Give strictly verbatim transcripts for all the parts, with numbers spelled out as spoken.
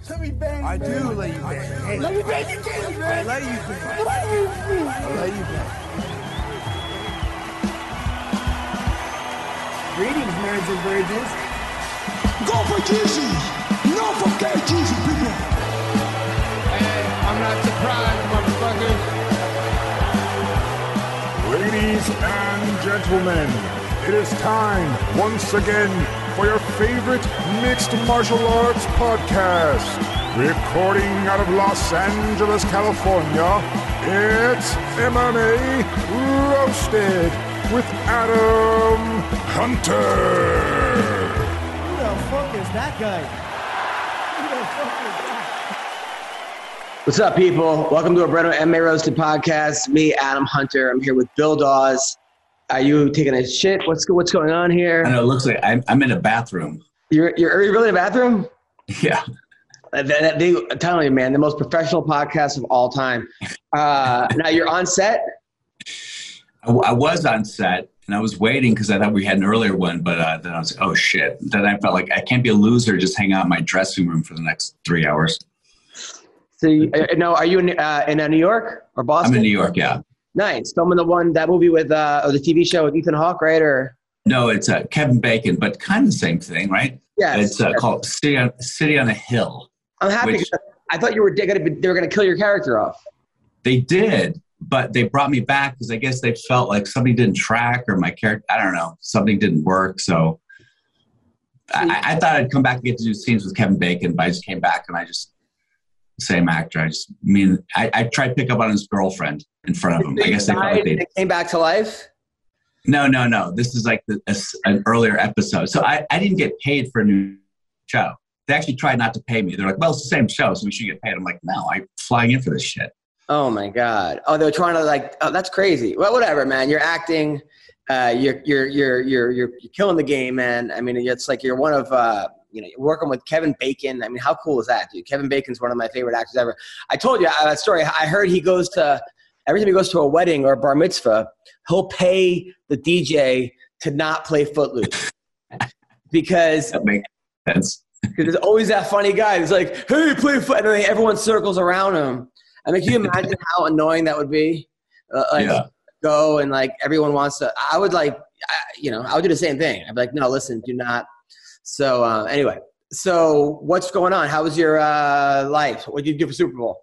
Let me bang, I man. do let you bang. Hey, let me bang you, James, man. I let you bang. I let you bang. Greetings, marrieds and virgins. Go for Jesus. No forget Jesus, people. Hey, I'm not surprised, motherfuckers. Ladies and gentlemen, it is time once again for your favorite mixed martial arts podcast. Recording out of Los Angeles, California, it's M M A Roasted with Adam Hunter. Who the fuck is that guy? Who the fuck is that? What's up, people? Welcome to a brand new M M A Roasted podcast. Me, Adam Hunter. I'm here with Bill Dawes. Are you taking a shit? What's what's going on here? I know. It looks like I'm, I'm in a bathroom. You're, you're are you really in a bathroom? Yeah. They, they, I'm telling you, man, the most professional podcast of all time. Uh, now you're on set? I, I was on set, and I was waiting because I thought we had an earlier one, but uh, then I was like, oh, shit. Then I felt like I can't be a loser just hang out in my dressing room for the next three hours. So, you, uh, no, are you in, uh, in uh, New York or Boston? I'm in New York, yeah. Nice. Filming the one, that movie with, uh, or the T V show with Ethan Hawke, right? Or No, it's uh, Kevin Bacon, but kind of the same thing, right? Yes. It's uh, yes. called City on, City on a Hill. I'm happy which, because I thought you were gonna be, they were going to kill your character off. They did, but they brought me back because I guess they felt like something didn't track or my character, I don't know, something didn't work. So I, I thought I'd come back and get to do scenes with Kevin Bacon, but I just came back and I just, same actor. I just I mean, I, I tried to pick up on his girlfriend in front of him. I guess they felt like they, they came back to life. No, no, no. This is like the, a, an earlier episode. So I, I didn't get paid for a new show. They actually tried not to pay me. They're like, well, it's the same show, so we should get paid. I'm like, no, I'm flying in for this shit. Oh my God. Oh, they're trying to like, oh, that's crazy. Well, whatever, man. You're acting, uh, you're, you're, you're, you're, you're, you're killing the game, man. I mean, it's like, you're one of, uh, you know, you're working with Kevin Bacon. I mean, how cool is that, dude? Kevin Bacon's one of my favorite actors ever. I told you a story. I heard he goes to, every time he goes to a wedding or a bar mitzvah, he'll pay the D J to not play Footloose. Because that makes sense. Because there's always that funny guy who's like, hey, play foot. And then everyone circles around him. I mean, can you imagine how annoying that would be? Uh, like, yeah. Go and, like, everyone wants to – I would, like I, – you know, I would do the same thing. I'd be like, no, listen, do not. So, uh, anyway. So, what's going on? How was your uh, life? What did you do for Super Bowl?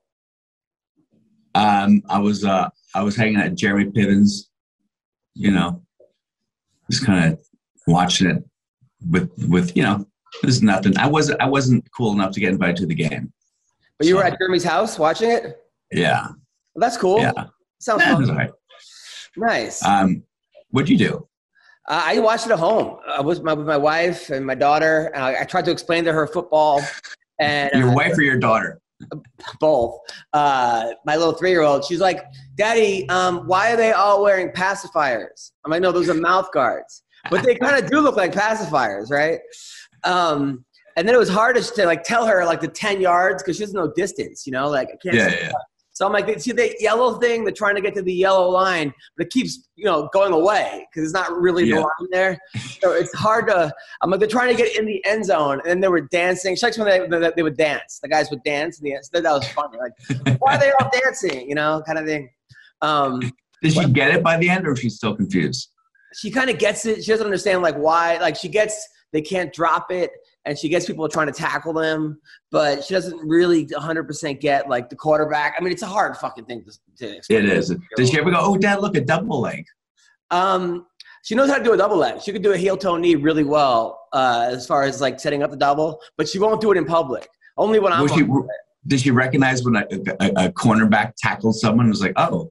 Um, I was uh, I was hanging at Jeremy Piven's, you know, just kind of watching it with, with you know – There's nothing. I wasn't. I wasn't cool enough to get invited to the game. But you so. were at Jeremy's house watching it. Yeah. Well, that's cool. Yeah. Sounds yeah, fun. Right. Nice. Um, what'd you do? Uh, I watched it at home. I was my, with my wife and my daughter. And I, I tried to explain to her football. And your uh, wife or your daughter? Both. Uh, my little three-year-old. She's like, "Daddy, um, why are they all wearing pacifiers?" I'm like, "No, those are mouth guards." But they kind of do look like pacifiers, right? Um, and then it was hard to, to like tell her like the ten yards because she doesn't know distance, you know, like I can't. Yeah, see yeah. So I'm like, see the yellow thing? They're trying to get to the yellow line, but it keeps, you know, going away because it's not really yeah. the line there. So it's hard to. I'm like, they're trying to get in the end zone, and then they were dancing. She likes when they, they they would dance. The guys would dance. In the end. That was funny. Like, why are they all dancing? You know, kind of thing. Um, Did she but, get it by the end, or is she still confused? She kind of gets it. She doesn't understand like why. Like she gets. They can't drop it, and she gets people trying to tackle them, but she doesn't really one hundred percent get, like, the quarterback. I mean, it's a hard fucking thing to, to explain. It is. Does she ever go, oh, Dad, look, a double leg? Um, she knows how to do a double leg. She could do a heel-toe knee really well uh, as far as, like, setting up the double, but she won't do it in public. Only when I'm Was she, on Did she recognize when a, a, a cornerback tackled someone and was like, oh?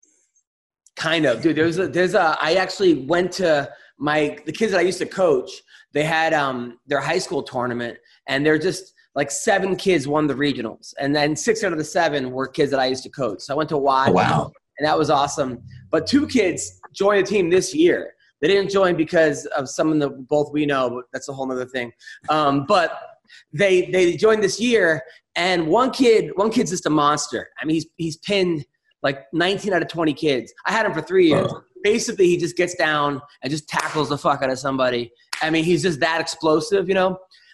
Kind of. Dude, there's a, there's a – I actually went to my – the kids that I used to coach – they had um, their high school tournament, and they're just like seven kids won the regionals. And then six out of the seven were kids that I used to coach. So I went to watch, oh, wow. and that was awesome. But two kids joined the team this year. They didn't join because of someone that both we know, but that's a whole other thing. Um, but they they joined this year, and one kid one kid's just a monster. I mean, he's he's pinned like nineteen out of twenty kids. I had him for three years. Oh. Basically, he just gets down and just tackles the fuck out of somebody. I mean, he's just that explosive, you know.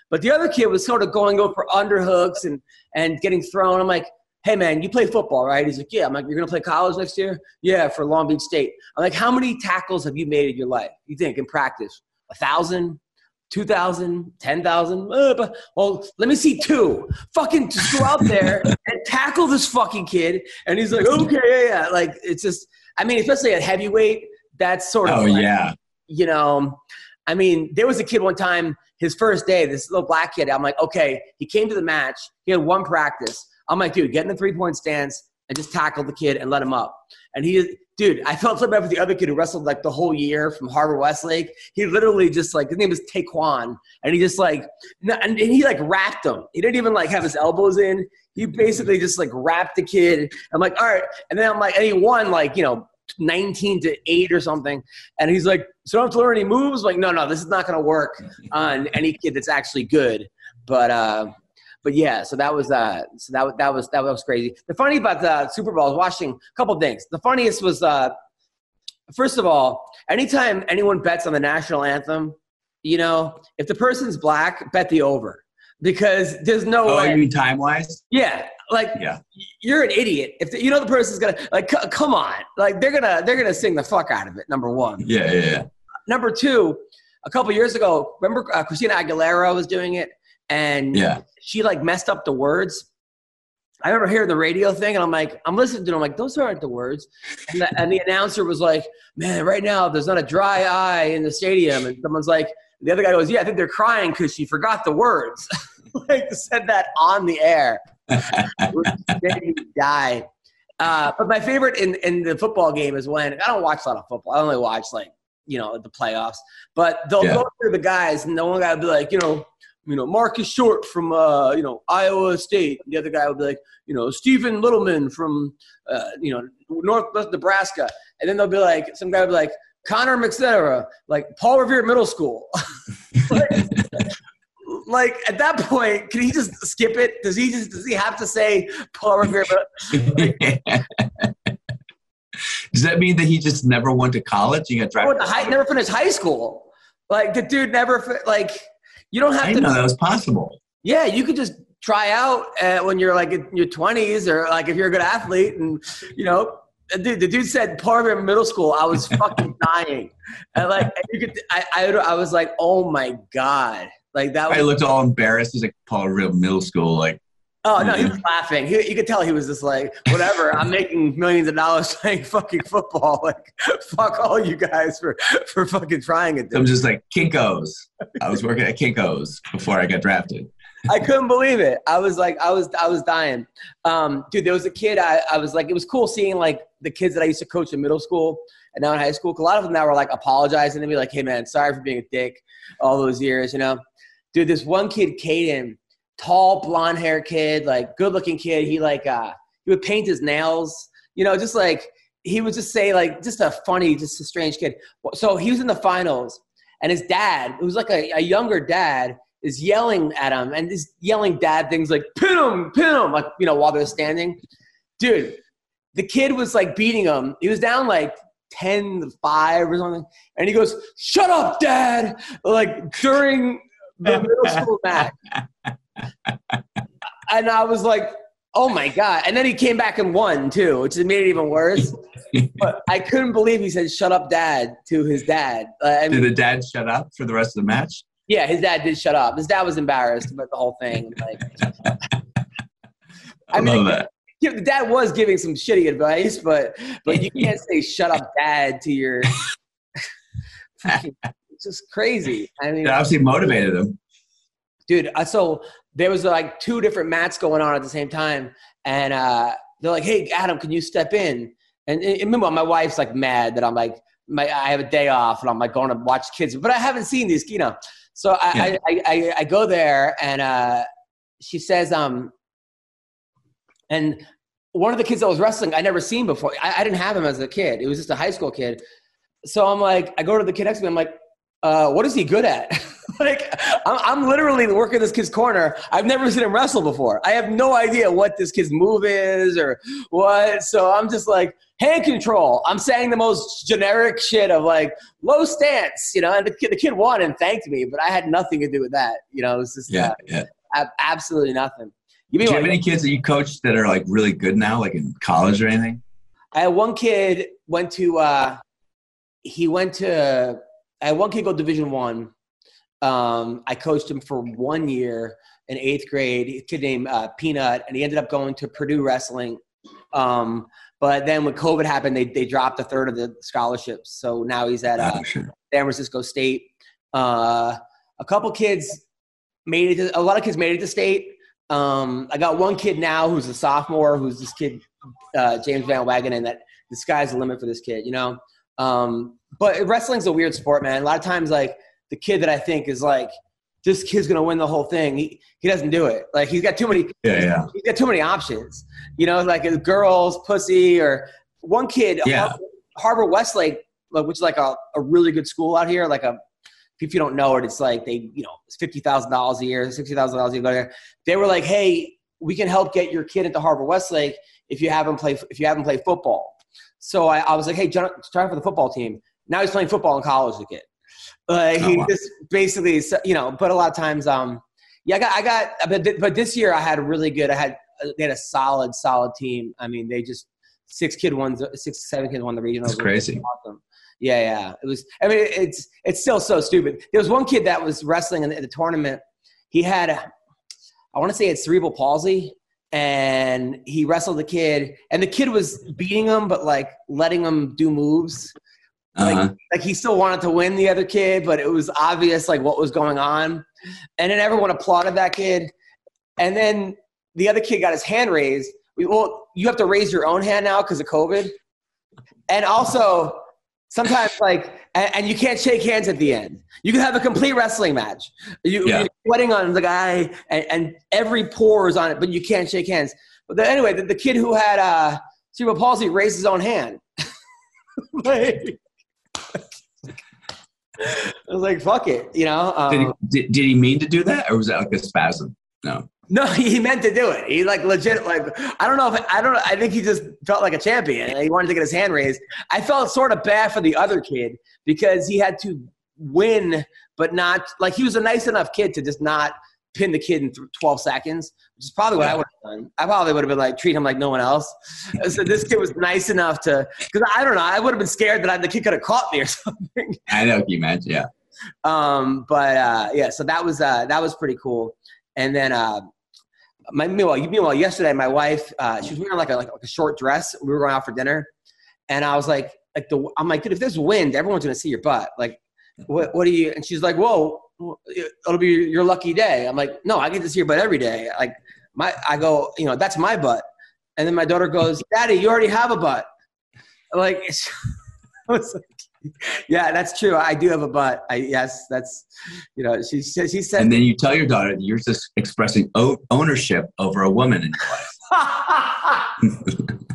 But the other kid was sort of going over for underhooks and, and getting thrown. I'm like, hey, man, you play football, right? He's like, yeah. I'm like, you're going to play college next year? Yeah, for Long Beach State. I'm like, how many tackles have you made in your life, you think, in practice? A thousand? two thousand? ten thousand? Uh, well, let me see two. Fucking just go out there and tackle this fucking kid. And he's like, okay, yeah, yeah. Like, it's just, I mean, especially at heavyweight, that's sort of Oh, like, yeah. you know, I mean, there was a kid one time, his first day, this little black kid, I'm like, okay, he came to the match. He had one practice. I'm like, dude, get in the three-point stance and just tackle the kid and let him up. And he, dude, I felt so bad for the other kid who wrestled like the whole year from Harvard Westlake. He literally just like, his name is Taekwon. And he just like, and he like wrapped him. He didn't even like have his elbows in. He basically just like wrapped the kid. I'm like, all right. And then I'm like, and he won like, you know, nineteen to eight or something. And he's like, so I don't have to learn any moves? Like, no, no, this is not going to work on any kid that's actually good. But, uh, But yeah, so that was uh, so that that was that was crazy. The funny about the Super Bowl, I was watching a couple things. The funniest was, uh, first of all, anytime anyone bets on the national anthem, you know, if the person's black, bet the over, because there's no Oh, way. you mean time wise? Yeah, like Yeah. you're an idiot if the, you know the person's gonna like. C- come on, like they're gonna they're gonna sing the fuck out of it. Number one. Yeah, yeah, yeah. Number two, a couple years ago, remember uh, Christina Aguilera was doing it. And Yeah. she like messed up the words. I remember hearing the radio thing, and I'm like, I'm listening to it. I'm like, those aren't the words. And the, and the announcer was like, man, right now there's not a dry eye in the stadium. And someone's like, the other guy goes, yeah, I think they're crying because she forgot the words. Like said that on the air. Made me die. Uh, but my favorite in, in the football game is when I don't watch a lot of football. I only watch like, you know, the playoffs. But they'll Yeah. go through the guys, and the one guy will be like, you know, you know, Marcus Short from, uh, you know, Iowa State. The other guy would be like, you know, Stephen Littleman from, uh, you know, Northwest Nebraska. And then they'll be like, some guy would be like, Connor McCetera, like Paul Revere Middle School. like, like, at that point, can he just skip it? Does he just, does he have to say Paul Revere? Like, Does that mean that he just never went to college? He got oh, drafted. the high, never finished high school. Like, the dude never, fi- like, you don't have I to. didn't know that was possible. Yeah, you could just try out uh, when you're like in your twenties, or like if you're a good athlete, and you know, the dude, the dude said part of middle school. I was fucking dying, and like you could, I, I, I was like, oh my god, like that. I Was, looked all embarrassed. He's like, Paul Real Middle School. Like, oh no, he was laughing. He, you could tell he was just like, whatever. I'm making millions of dollars playing fucking football. Like, fuck all you guys for for fucking trying it. I'm just like Kinko's. I was working at Kinko's before I got drafted. I couldn't believe it. I was like, I was, I was dying. Um, dude, there was a kid. I, I was like, it was cool seeing like the kids that I used to coach in middle school and now in high school. A lot of them now were like apologizing to me, like, "Hey man, sorry for being a dick all those years." You know, dude, this one kid, Caden, tall, blonde hair kid, like good looking kid. He like, uh, he would paint his nails. You know, just like he would just say like, just a funny, just a strange kid. So he was in the finals, and his dad, it was like a, a younger dad, is yelling at him, and is yelling dad things like, pin him, pin him, like, you know, while they're standing. Dude, the kid was like beating him. He was down like ten to five or something. And he goes, "Shut up, dad," like during the middle school match. And I was like, oh my God. And then he came back and won too, which made it even worse. But I couldn't believe he said, "Shut up, dad," to his dad. Uh, I mean, Did the dad shut up for the rest of the match? yeah, his dad did shut up. His dad was embarrassed about the whole thing. Like, I, I mean, love that. yeah, the dad was giving some shitty advice, but but you can't say "shut up, dad" to your. It's just crazy. I mean, It obviously motivated him. dude. Uh, so there was like two different mats going on at the same time, and uh, they're like, "Hey, Adam, can you step in?" And, and remember, my wife's like mad that I'm like, my I have a day off, and I'm like going to watch kids, but I haven't seen these, you know. So I Yeah. I, I, I, I go there, and uh, she says, um, and one of the kids that was wrestling, I never seen before. I, I didn't have him as a kid. It was just a high school kid. So I'm like, I go to the kid next to me. I'm like, uh, what is he good at? Like, I'm, I'm literally working this kid's corner. I've never seen him wrestle before. I have no idea what this kid's move is or what. So I'm just like, hand control. I'm saying the most generic shit of like low stance, you know, and the kid, the kid won and thanked me, but I had nothing to do with that. You know, it was just yeah, uh, yeah. ab- absolutely nothing. You Do you have any kids that you coach that are like really good now, like in college or anything? I had one kid went to, uh, he went to, I had one kid go Division One. Um, I coached him for one year in eighth grade, a kid named uh, Peanut, and he ended up going to Purdue Wrestling. Um, but then when COVID happened, they they dropped a third of the scholarships. So now he's at uh, oh, sure. San Francisco State. Uh, a couple kids made it to, a lot of kids made it to state. Um, I got one kid now who's a sophomore, who's this kid, uh, James Van Wagenen, that the sky's the limit for this kid, you know? Um, but wrestling's a weird sport, man. A lot of times, like, the kid that I think is like, this kid's going to win the whole thing. He he doesn't do it. Like, he's got too many, yeah, yeah. he's got too many options, you know, like girls, pussy, or one kid, yeah. Harbor, Harbor Westlake, which is like a, a really good school out here. Like a, if you don't know it, it's like they, you know, it's fifty thousand dollars a year, sixty thousand dollars a year. Go there. They were like, hey, we can help get your kid into Harbor Westlake if you haven't played, if you haven't played football. So I, I was like, hey, John, try for the football team. Now he's playing football in college, the kid. Uh, he oh, wow. just basically, you know, but a lot of times, um, yeah, I got, I got, but, but this year I had a really good, I had, they had a solid, solid team. I mean, they just, six kid won, six, seven kids won the regional. That's crazy. Awesome. Yeah, yeah. It was, I mean, it's, it's still so stupid. There was one kid that was wrestling in the, in the tournament. He had, a, I want to say it's cerebral palsy, and he wrestled the kid, and the kid was beating him, but like letting him do moves. Like, uh-huh. like he still wanted to win the other kid, but it was obvious like what was going on. And then everyone applauded that kid. And then the other kid got his hand raised. We, well, you have to raise your own hand now because of COVID. And also sometimes like, and, and you can't shake hands at the end. You can have a complete wrestling match. You, yeah. You're sweating on the guy and, and every pore is on it, but you can't shake hands. But then, anyway, the, the kid who had uh, cerebral palsy raised his own hand. like, I was like, fuck it, you know. Um, did, he, did, did he mean to do that, or was that like a spasm? No. No, he meant to do it. He like legit, like, I don't know if, I don't I think he just felt like a champion. He wanted to get his hand raised. I felt sort of bad for the other kid because he had to win, but not, like, he was a nice enough kid to just not pin the kid in twelve seconds, which is probably what yeah. I would have done. I probably would have been like, treat him like no one else. So this kid was nice enough to, because I don't know, I would have been scared that I, the kid could have caught me or something. I know what you meant, yeah. Um, but uh, yeah, so that was uh, that was pretty cool. And then uh, my meanwhile, meanwhile, yesterday my wife, uh, she was wearing like a like a short dress. We were going out for dinner, and I was like, like the I'm like, dude, if there's wind, everyone's gonna see your butt. Like, what what do you? And she's like, whoa. It'll be your lucky day. I'm like, no, I get to see your butt every day. Like my, I go, you know, that's my butt. And then my daughter goes, Daddy, you already have a butt. I'm like, I was like, yeah, that's true. I do have a butt. I, yes, that's, you know, she said, she said. And then you tell your daughter that you're just expressing o- ownership over a woman in your life.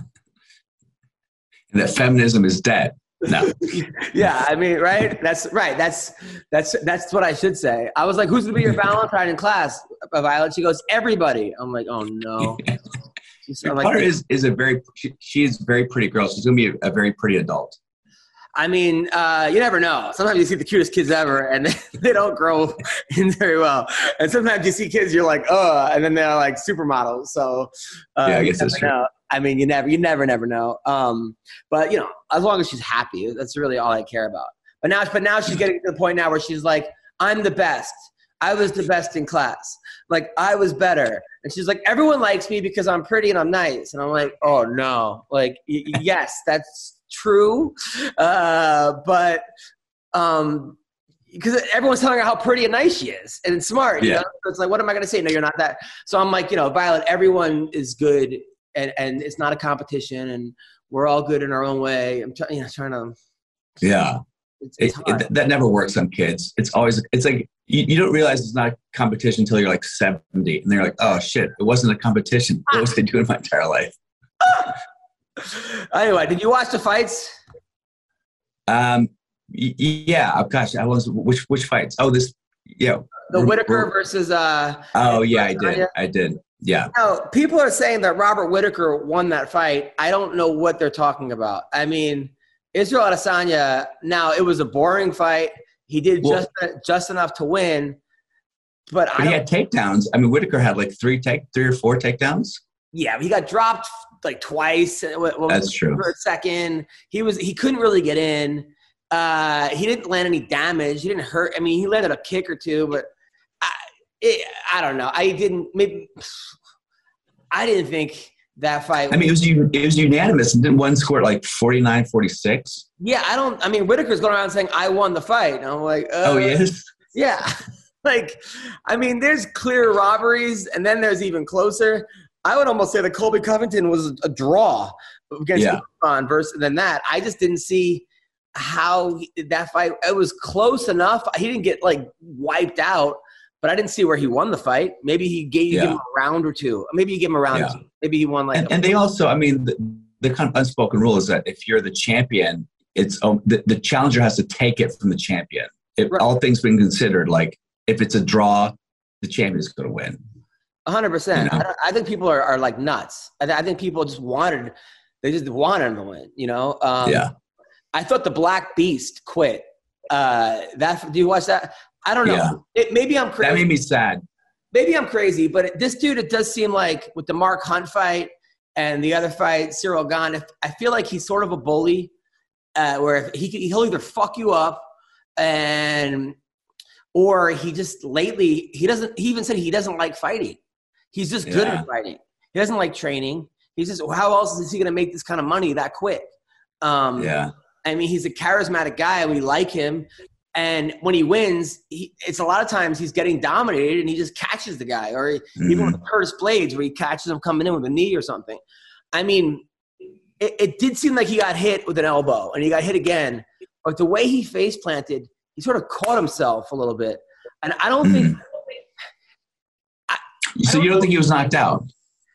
And that feminism is dead. No. Yeah, I mean, right? That's right. That's that's that's what I should say. I was like, "Who's gonna be your Valentine in class, Violet?" She goes, "Everybody." I'm like, "Oh no." Your daughter like, is is a very she, she is a very pretty girl. She's gonna be a, a very pretty adult. I mean, uh, you never know. Sometimes you see the cutest kids ever, and they, they don't grow in very well. And sometimes you see kids, you're like, "Oh," and then they're like supermodels. So uh, yeah, I guess that's true. Know. I mean, you never, you never, never know. Um, but you know, as long as she's happy, that's really all I care about. But now, but now she's getting to the point now where she's like, I'm the best. I was the best in class. Like I was better. And she's like, everyone likes me because I'm pretty and I'm nice. And I'm like, oh no, like, y- yes, that's true. Uh, but, um, because everyone's telling her how pretty and nice she is and smart. You yeah. know? So it's like, what am I going to say? No, you're not that. So I'm like, you know, Violet, everyone is good. And, and it's not a competition, and we're all good in our own way. I'm trying, you know, trying to. Yeah, it's, it's it, it, that never works on kids. It's always it's like you, you don't realize it's not a competition until you're like seventy, and they're like, "Oh shit, it wasn't a competition. What was I doing my entire life?" Anyway, did you watch the fights? Um, Y- yeah. Oh, gosh, I was which which fights? Oh, this. Yeah. The R- Whitaker R- versus. Uh, oh yeah, I Adesanya. did. I did. Yeah. Now, people are saying that Robert Whitaker won that fight. I don't know what they're talking about. I mean, Israel Adesanya. Now, it was a boring fight. He did Well, just just enough to win, but, but I he don't, had takedowns. I mean, Whitaker had like three take, three or four takedowns. yeah, he got dropped like twice. Well, That's true. For a second, he was he couldn't really get in. Uh, he didn't land any damage. He didn't hurt. I mean, he landed a kick or two, but I, it, I don't know. I didn't maybe. I didn't think that fight. I mean, it was it was unanimous. Didn't one score like forty-nine forty-six? Yeah, I don't. I mean, Whitaker's going around saying I won the fight. And I'm like, uh, Oh, yes. yeah. Like, I mean, there's clear robberies, and then there's even closer. I would almost say that Colby Covington was a draw against Yeah. Usman versus than that. I just didn't see how he, that fight. It was close enough. He didn't get like wiped out, but I didn't see where he won the fight. Maybe he gave, Yeah. gave him a round or two. Maybe you give him a round Yeah. or two. Maybe he won like. And, a, and they also, I mean, the, the kind of unspoken rule is that if you're the champion, it's um, the, the challenger has to take it from the champion. If Right. all things being considered, like if it's a draw, the champion is going to win. A hundred percent. You I know? don't- I think people are, are like nuts. I, th- I think people just wanted, they just wanted him to win. You know. Um, Yeah. I thought the Black Beast quit. Uh, that do you watch that? I don't know. Yeah. It, maybe I'm crazy. That made me sad. Maybe I'm crazy, but it, this dude, it does seem like with the Mark Hunt fight and the other fight, Cyril Gane, if, I feel like he's sort of a bully, uh, where if he can- he'll either fuck you up, and or he just lately he doesn't. He even said he doesn't like fighting. He's just good Yeah. at fighting. He doesn't like training. He's just how else is he going to make this kind of money that quick? Um, Yeah. I mean, he's a charismatic guy. We like him. And when he wins, he, it's a lot of times he's getting dominated and he just catches the guy. Or Mm-hmm. even with Curtis Blades where he catches him coming in with a knee or something. I mean, it, it did seem like he got hit with an elbow and he got hit again. But the way he face planted, he sort of caught himself a little bit. And I don't think So you don't think he was knocked out?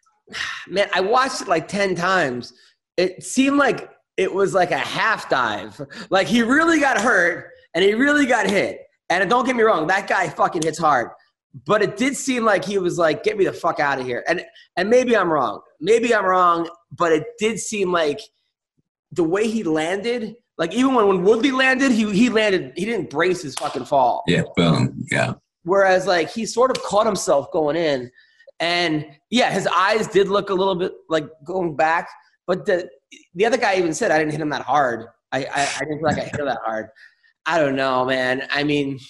– man, I watched it like ten times. It seemed like it was like a half dive. Like he really got hurt and he really got hit. And don't get me wrong, that guy fucking hits hard. But it did seem like he was like, get me the fuck out of here. And and maybe I'm wrong. Maybe I'm wrong, but it did seem like the way he landed, like even when, when Woodley landed, he he landed, he didn't brace his fucking fall. Yeah, boom. Yeah. Whereas like he sort of caught himself going in. And yeah, his eyes did look a little bit like going back. But the the other guy even said, I didn't hit him that hard. I, I, I didn't feel like I hit him that hard. I don't know, man. I mean,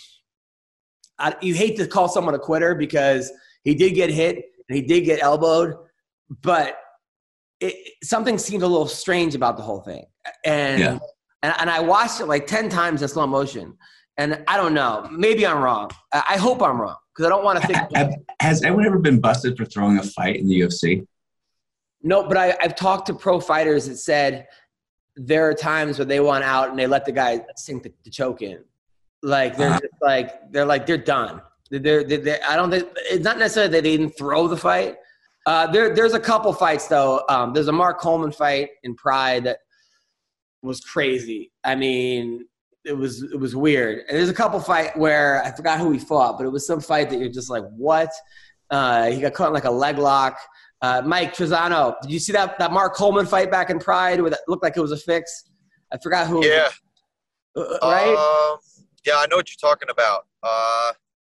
I, you hate to call someone a quitter because he did get hit and he did get elbowed. But it, something seemed a little strange about the whole thing. And, Yeah. and and I watched it like ten times in slow motion. And I don't know. Maybe I'm wrong. I, I hope I'm wrong because I don't want to think. Have, has anyone ever been busted for throwing a fight in the U F C? No, but I, I've talked to pro fighters that said there are times where they want out and they let the guy sink the, the choke in. Like they're Uh-huh. just like they're like they're done. They're, they're, they're I don't think it's not necessarily that they didn't throw the fight. Uh, there there's a couple fights though. Um, there's a Mark Coleman fight in Pride that was crazy. I mean, it was it was weird. And there's a couple fight where I forgot who he fought, but it was some fight that you're just like, what? Uh, he got caught in like a leg lock. Uh, Mike Trezano, did you see that, that Mark Coleman fight back in Pride where that looked like it was a fix? I forgot who. Yeah. Uh, right? Um, yeah, I know what you're talking about. Uh,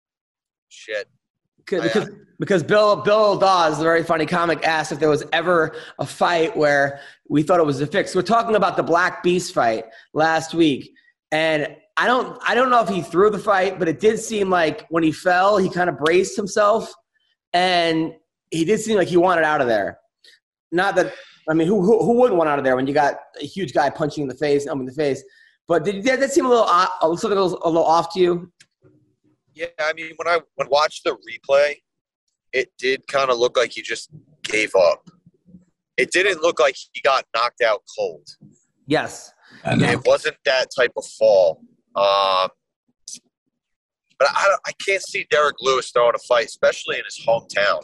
shit. Because, because, because Bill Bill Dawes, the very funny comic, asked if there was ever a fight where we thought it was a fix. We're talking about the Black Beast fight last week, and I don't I don't know if he threw the fight, but it did seem like when he fell, he kind of braced himself, and he did seem like he wanted out of there. Not that I mean, who who, who wouldn't want out of there when you got a huge guy punching in the face, I mean, in the face? But did, did that seem a little off, a little, a little off to you? Yeah, I mean, when I when watched the replay, it did kind of look like he just gave up. It didn't look like he got knocked out cold. Yes. I know. It wasn't that type of fall. Um, but I, I can't see Derek Lewis throwing a fight, especially in his hometown.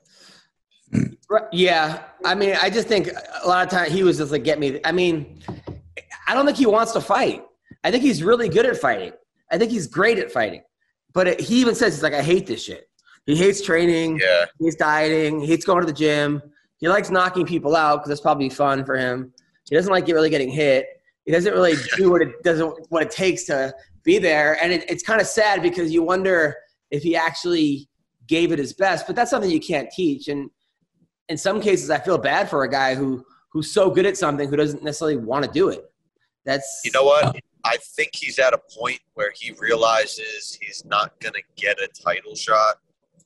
Right, yeah. I mean, I just think a lot of times he was just like, get me. I mean, I don't think he wants to fight. I think he's really good at fighting. I think he's great at fighting. But it, he even says, he's like, I hate this shit. He hates training. Yeah. He hates dieting. He hates going to the gym. He likes knocking people out because that's probably fun for him. He doesn't like really getting hit. He doesn't really do what it doesn't what it takes to be there. And it, it's kind of sad because you wonder if he actually gave it his best. But that's something you can't teach. And in some cases, I feel bad for a guy who who's so good at something who doesn't necessarily want to do it. That's You know what? I think he's at a point where he realizes he's not going to get a title shot.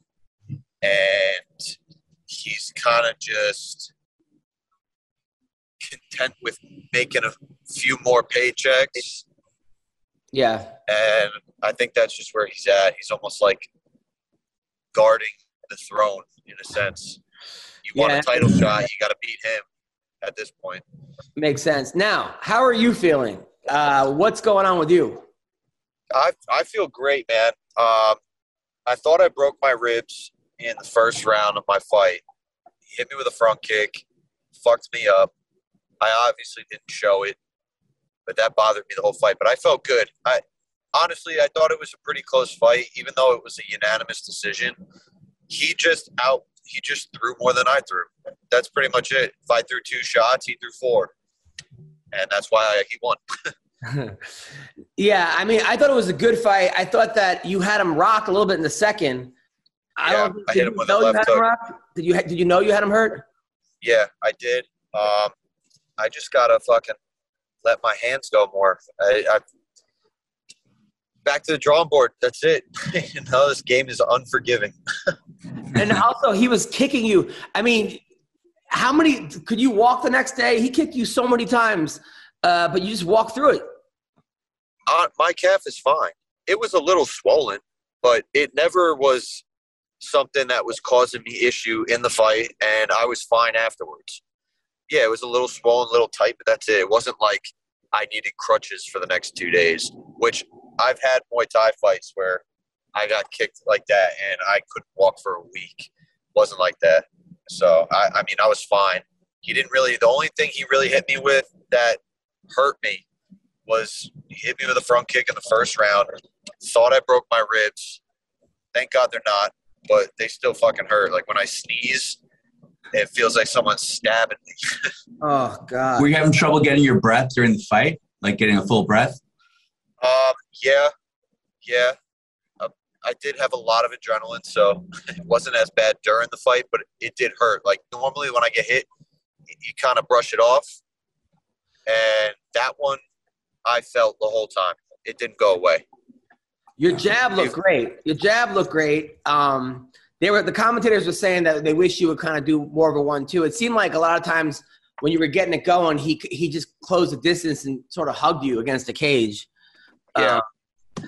And he's kind of just content with making a few more paychecks. yeah. And I think that's just where he's at. He's almost like guarding the throne in a sense. You want Yeah. a title shot, you got to beat him at this point. Makes sense. Now, how are you feeling? Uh, what's going on with you? I I feel great, man. Um, I thought I broke my ribs in the first round of my fight. He hit me with a front kick, fucked me up. I obviously didn't show it, but that bothered me the whole fight. But I felt good. I honestly, I thought it was a pretty close fight, even though it was a unanimous decision. He just out. He just threw more than I threw. That's pretty much it. If I threw two shots, he threw four, and that's why I, he won. Yeah, I mean, I thought it was a good fight. I thought that you had him rock a little bit in the second. I Yeah, don't. I Did hit him you with know a you left had him hook. rock? Did you? Did you know you had him hurt? Yeah, I did. Um, I just gotta fucking let my hands go more. I, I back to the drawing board. That's it. You know, this game is unforgiving. And also, he was kicking you. I mean, how many could you walk the next day? He kicked you so many times, uh, but you just walked through it. Uh, my calf is fine. It was a little swollen, but it never was something that was causing me issue in the fight, and I was fine afterwards. Yeah, it was a little swollen, a little tight, but that's it. It wasn't like I needed crutches for the next two days, which I've had Muay Thai fights where I got kicked like that and I couldn't walk for a week. It wasn't like that. So, I, I mean, I was fine. He didn't really – the only thing he really hit me with that hurt me was he hit me with a front kick in the first round. Thought I broke my ribs. Thank God they're not, but they still fucking hurt. Like when I sneeze, it feels like someone's stabbing me. Oh God. Were you having trouble getting your breath during the fight? Like getting a full breath? Um, yeah, yeah. Uh, I did have a lot of adrenaline, so it wasn't as bad during the fight, but it did hurt. Like normally when I get hit, you kind of brush it off. And that one, I felt the whole time. It didn't go away. Your jab looked great. Your jab looked great. Um, they were the commentators were saying that they wish you would kind of do more of a one-two. It seemed like a lot of times when you were getting it going, he he just closed the distance and sort of hugged you against the cage. Yeah. Uh,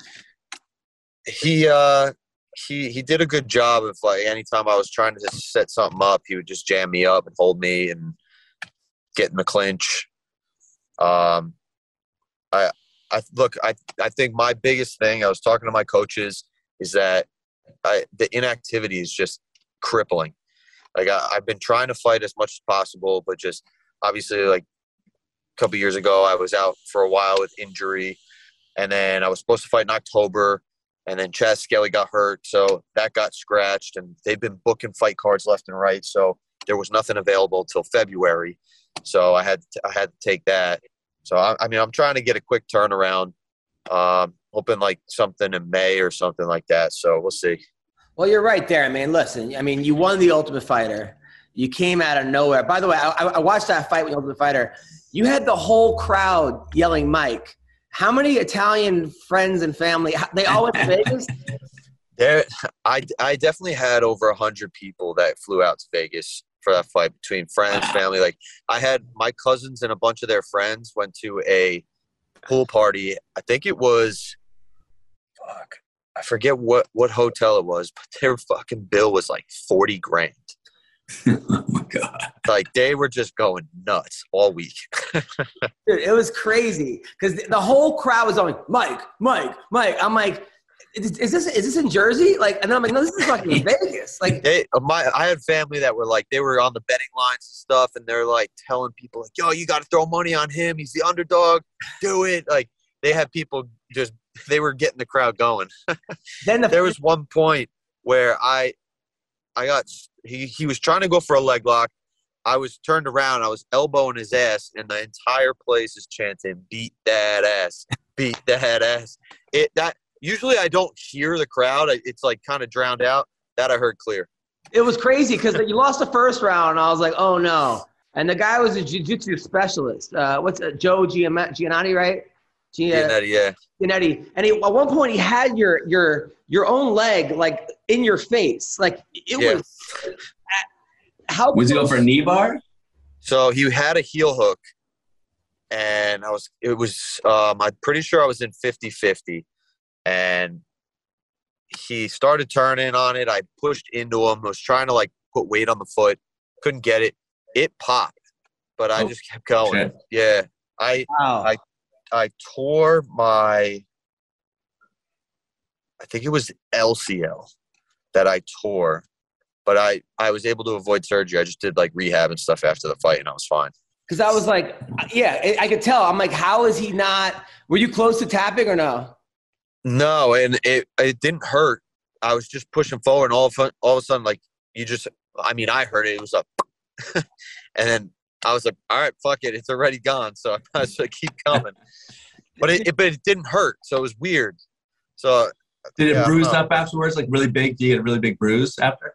he uh he he did a good job of like anytime I was trying to just set something up, he would just jam me up and hold me and get in the clinch. Um, I I look I I think my biggest thing, I was talking to my coaches, is that I the inactivity is just crippling. Like I, I've been trying to fight as much as possible, but just obviously like a couple years ago I was out for a while with injury. And then I was supposed to fight in October, and then Chaz Skelly got hurt, so that got scratched. And they've been booking fight cards left and right, so there was nothing available till February. So I had to, I had to take that. So I, I mean, I'm trying to get a quick turnaround, um, hoping like something in May or something like that. So we'll see. well, you're right there, man. Listen, I mean, you won the Ultimate Fighter. You came out of nowhere. By the way, I, I watched that fight with the Ultimate Fighter. You had the whole crowd yelling Mike. How many Italian friends and family? They all went to Vegas? There, I, I definitely had over a hundred people that flew out to Vegas for that fight, between friends, family. Like I had my cousins and a bunch of their friends went to a pool party. I think it was, fuck, I forget what, what hotel it was, but their fucking bill was like forty grand. Oh my God. Like they were just going nuts all week. Dude, it was crazy because the whole crowd was going, Mike, Mike, Mike. I'm like, is, is this is this in Jersey? Like, and then I'm like, no, this is fucking Vegas. Like, They, my, I had family that were like, they were on the betting lines and stuff, and they're like telling people like, yo, you got to throw money on him. He's the underdog. Do it. Like they had people just they were getting the crowd going. Then the, there was one point where I I got he he was trying to go for a leg lock. I was turned around. I was elbowing his ass, and the entire place is chanting, "Beat that ass, beat that ass." It that usually I don't hear the crowd. It's like kind of drowned out. That I heard clear. It was crazy because you lost the first round, and I was like, "Oh no!" And the guy was a jiu-jitsu specialist. Uh, what's it, Joe Giam- Giannotti, right? G- Giannetti, yeah. Giannetti. And he, at one point, he had your your your own leg like in your face, like it Yeah. was. How Was he going for a knee bar? So he had a heel hook, and I was. It was. Um, I'm pretty sure I was in fifty-fifty, and he started turning on it. I pushed into him. I was trying to like put weight on the foot. Couldn't get it. It popped, but I Oh, just kept going. shit. Yeah, I Wow. I I tore my. I think it was L C L that I tore, but I I was able to avoid surgery. I just did like rehab and stuff after the fight, and I was fine. Because I was like, yeah, I I could tell. I'm like, how is he not? Were you close to tapping or no? No, and it it didn't hurt. I was just pushing forward, and all of a, all of a sudden, like you just. I mean, I heard it. It was up, and then I was like, "All right, fuck it, it's already gone." So I was like, "Keep coming," but it, it but it didn't hurt, so it was weird. So Did it yeah, bruise no. up afterwards? Like really big? Do you get a really big bruise after?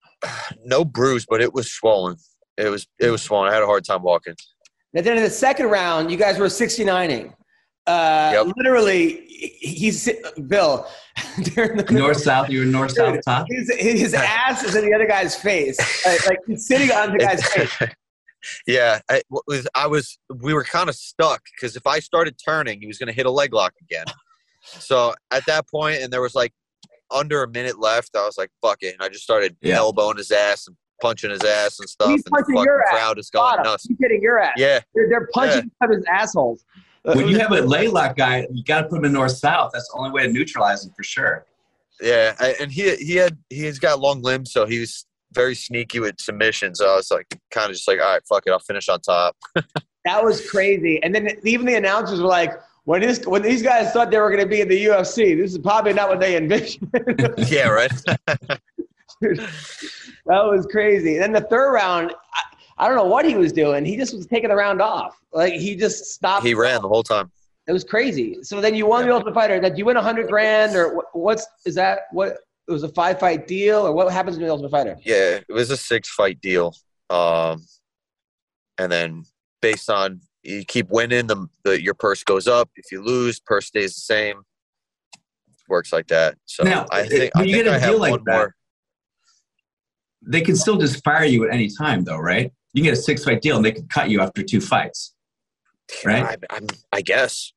No bruise, but it was swollen. It was it was swollen. I had a hard time walking. And then in the second round, you guys were sixty-nining. Uh, Yep. Literally, he's Bill. during the North south. You were north south top. His, his ass is in the other guy's face. Like, like he's sitting on the guy's face. Yeah, I was. I was. We were kind of stuck because if I started turning, he was going to hit a leg lock again. So at that point, and there was like under a minute left, I was like, "Fuck it," and I just started Yeah. elbowing his ass and punching his ass and stuff. He's and the punching fucking your ass. crowd is going Bottom. nuts. He's hitting your ass. Yeah, They're, they're punching Yeah. each other's assholes. When you have a leg lock guy, you got to put him in north south. That's the only way to neutralize him for sure. yeah, I- and he he had he's got long limbs, so he was very sneaky with submissions. So I was like, kind of just like, all right, fuck it, I'll finish on top. That was crazy. And then even the announcers were like, when this when these guys thought they were going to be in the U F C, this is probably not what they envisioned. Yeah, right. That was crazy. And then the third round, I, I don't know what he was doing. He just was taking the round off. Like he just stopped. He ran the whole time. It was crazy. So then you won the Ultimate Fighter. That you win a hundred grand, or what, what's is that? What it was a five fight deal, or what happens in the Ultimate Fighter? Yeah, it was a six fight deal. Um, and then based on you keep winning, the, the your purse goes up. If you lose, purse stays the same. Works like that. So Now, I think when I you think get a I have deal like one that, more. They can still just fire you at any time, though, right? You can get a six fight deal, and they can cut you after two fights, right? I, I'm, I guess.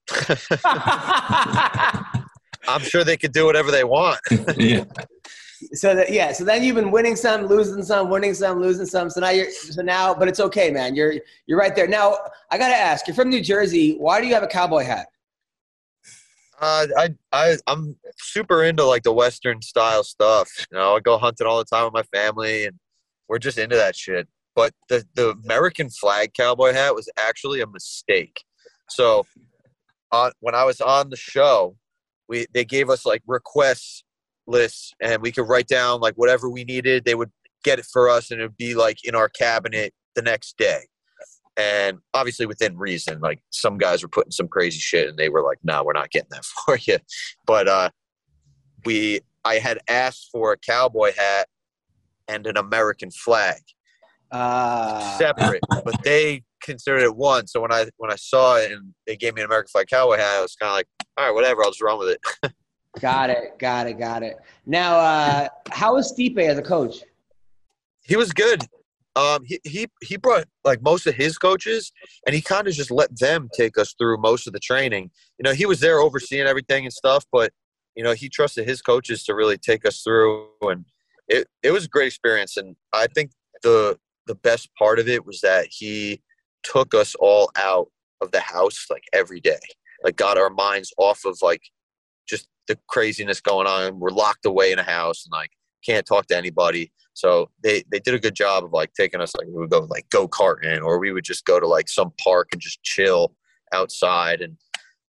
I'm sure they could do whatever they want. Yeah. So that yeah. So then you've been winning some, losing some, winning some, losing some. So now you're so now, but it's okay, man. You're you're right there. Now I gotta ask. You're from New Jersey. Why do you have a cowboy hat? Uh, I I I'm super into like the Western style stuff. You know, I go hunting all the time with my family, and we're just into that shit. But the the American flag cowboy hat was actually a mistake. So, uh, when I was on the show, we they gave us like requests lists, and we could write down like whatever we needed. They would get it for us, and it would be like in our cabinet the next day. And obviously within reason, like some guys were putting some crazy shit and they were like, no, we're not getting that for you. But uh, we, I had asked for a cowboy hat and an American flag Uh, separate, but they considered it one. So when I, when I saw it and they gave me an American flag cowboy hat, I was kind of like, all right, whatever, I'll just run with it. got it. Got it. Got it. Now, uh, how is Stipe as a coach? He was good. Um, he, he, he brought like most of his coaches and he kind of just let them take us through most of the training. You know, he was there overseeing everything and stuff, but you know, he trusted his coaches to really take us through, and it, it was a great experience. And I think the, the best part of it was that he took us all out of the house like every day, like got our minds off of like just the craziness going on. We're locked away in a house and like can't talk to anybody. So they, they did a good job of like taking us, like we would go like go karting, or we would just go to like some park and just chill outside and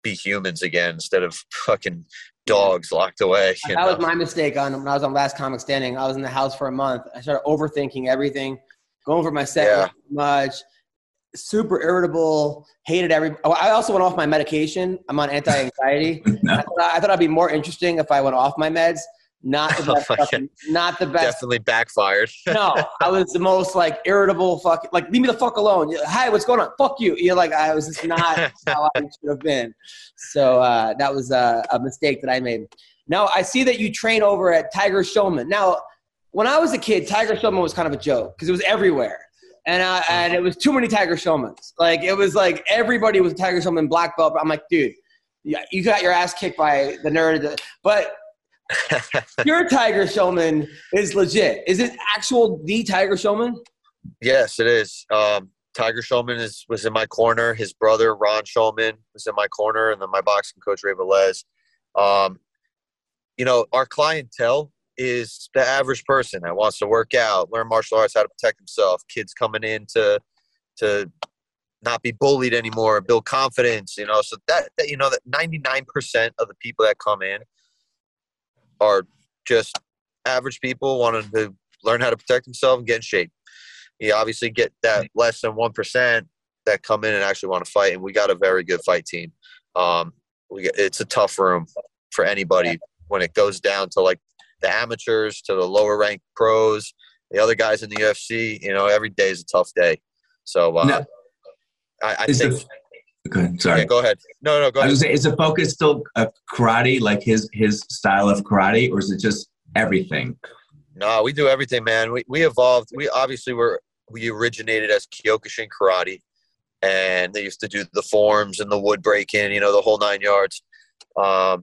be humans again instead of fucking dogs locked away. That know? was my mistake on when I was on Last Comic Standing. I was in the house for a month. I started overthinking everything, going for my set Yeah. too much, super irritable, hated every. Oh, I also went off my medication. I'm on anti-anxiety. No. I, thought, I thought I'd be more interesting if I went off my meds. Not the best. Oh, fucking, not the best. Definitely backfired. No, I was the most like irritable fucking like leave me the fuck alone. Hi, what's going on? Fuck you. You're like I was just not how I should have been. So uh, that was a, a mistake that I made. Now I see that you train over at Tiger Showman. Now, when I was a kid, Tiger Showman was kind of a joke because it was everywhere, and uh, and it was too many Tiger Showmans. Like it was like everybody was Tiger Showman black belt. But I'm like, dude, you got your ass kicked by the nerd, but. Your Tiger Showman is legit. Is it actual the Tiger Showman? Yes, it is. Um, Tiger Showman is was in my corner. His brother Ron Showman was in my corner, and then my boxing coach Ray Velez. Um, you know, our clientele is the average person that wants to work out, learn martial arts, how to protect himself. Kids coming in to to not be bullied anymore, build confidence. You know, so that, that you know that ninety-nine percent of the people that come in are just average people wanting to learn how to protect themselves and get in shape. You obviously get that less than one percent that come in and actually want to fight, and we got a very good fight team. Um, we get, it's a tough room for anybody when it goes down to like the amateurs to the lower ranked pros, the other guys in the U F C. You know, every day is a tough day. So uh, No. I, I Is think. the- Good. Sorry. Yeah, go ahead. No, no, go I ahead. was gonna say, is the focus still uh, karate, like his his style of karate, or is it just everything? No, we do everything, man. We we evolved. We obviously were we originated as Kyokushin karate, and they used to do the forms and the wood breaking, you know, the whole nine yards. Um,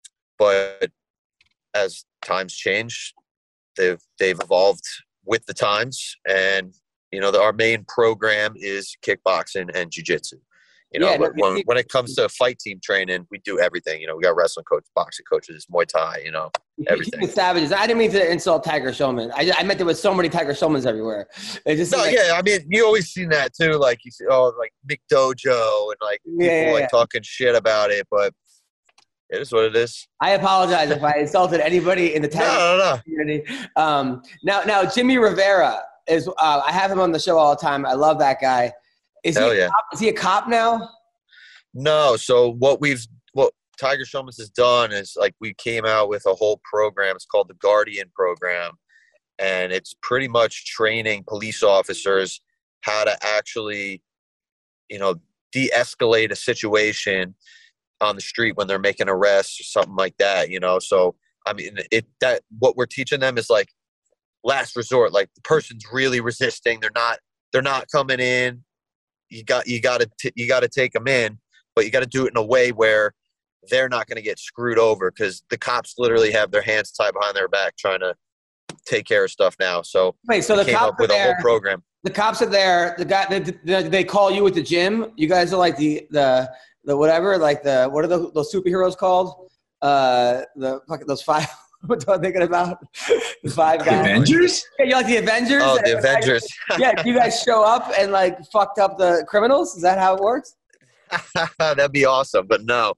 but as times change, they've they've evolved with the times, and you know, the, our main program is kickboxing and jiu-jitsu. You know, Yeah, but no, when, when it comes to fight team training, we do everything. You know, we got wrestling coaches, boxing coaches, Muay Thai, you know, everything. The savages. I didn't mean to insult Tiger Showman. I, I meant there was so many Tiger Showmans everywhere. It just No, like, yeah, I mean, you always seen that too. Like you see, oh, like Mick Dojo and like people Yeah, yeah, like yeah. talking shit about it, but it is what it is. I apologize if I insulted anybody in the Tiger No, no, no. community. Um, now, now Jimmy Rivera is. Uh, I have him on the show all the time. I love that guy. Is Hell he? A yeah. cop? Is he a cop now? No, so what we've what Tiger Showman's has done is like we came out with a whole program. It's called the Guardian Program, and it's pretty much training police officers how to actually, you know, de-escalate a situation on the street when they're making arrests or something like that. You know, so I mean, it that what we're teaching them is like last resort. Like the person's really resisting. They're not. They're not coming in. You got. You got to. You got to take them in. But you got to do it in a way where they're not going to get screwed over because the cops literally have their hands tied behind their back trying to take care of stuff now. So Wait, so we the came cops up with are a whole there. program. The cops are there. The guy. They, they, they call you at the gym. You guys are like the the the whatever. Like the what are the, those superheroes called? Uh, the fucking those five. What am I thinking about? The five guys. Avengers? Yeah, you're like the Avengers. Oh, the And, like, Avengers. yeah, you guys show up and like fucked up the criminals. Is that how it works? That'd be awesome, but no.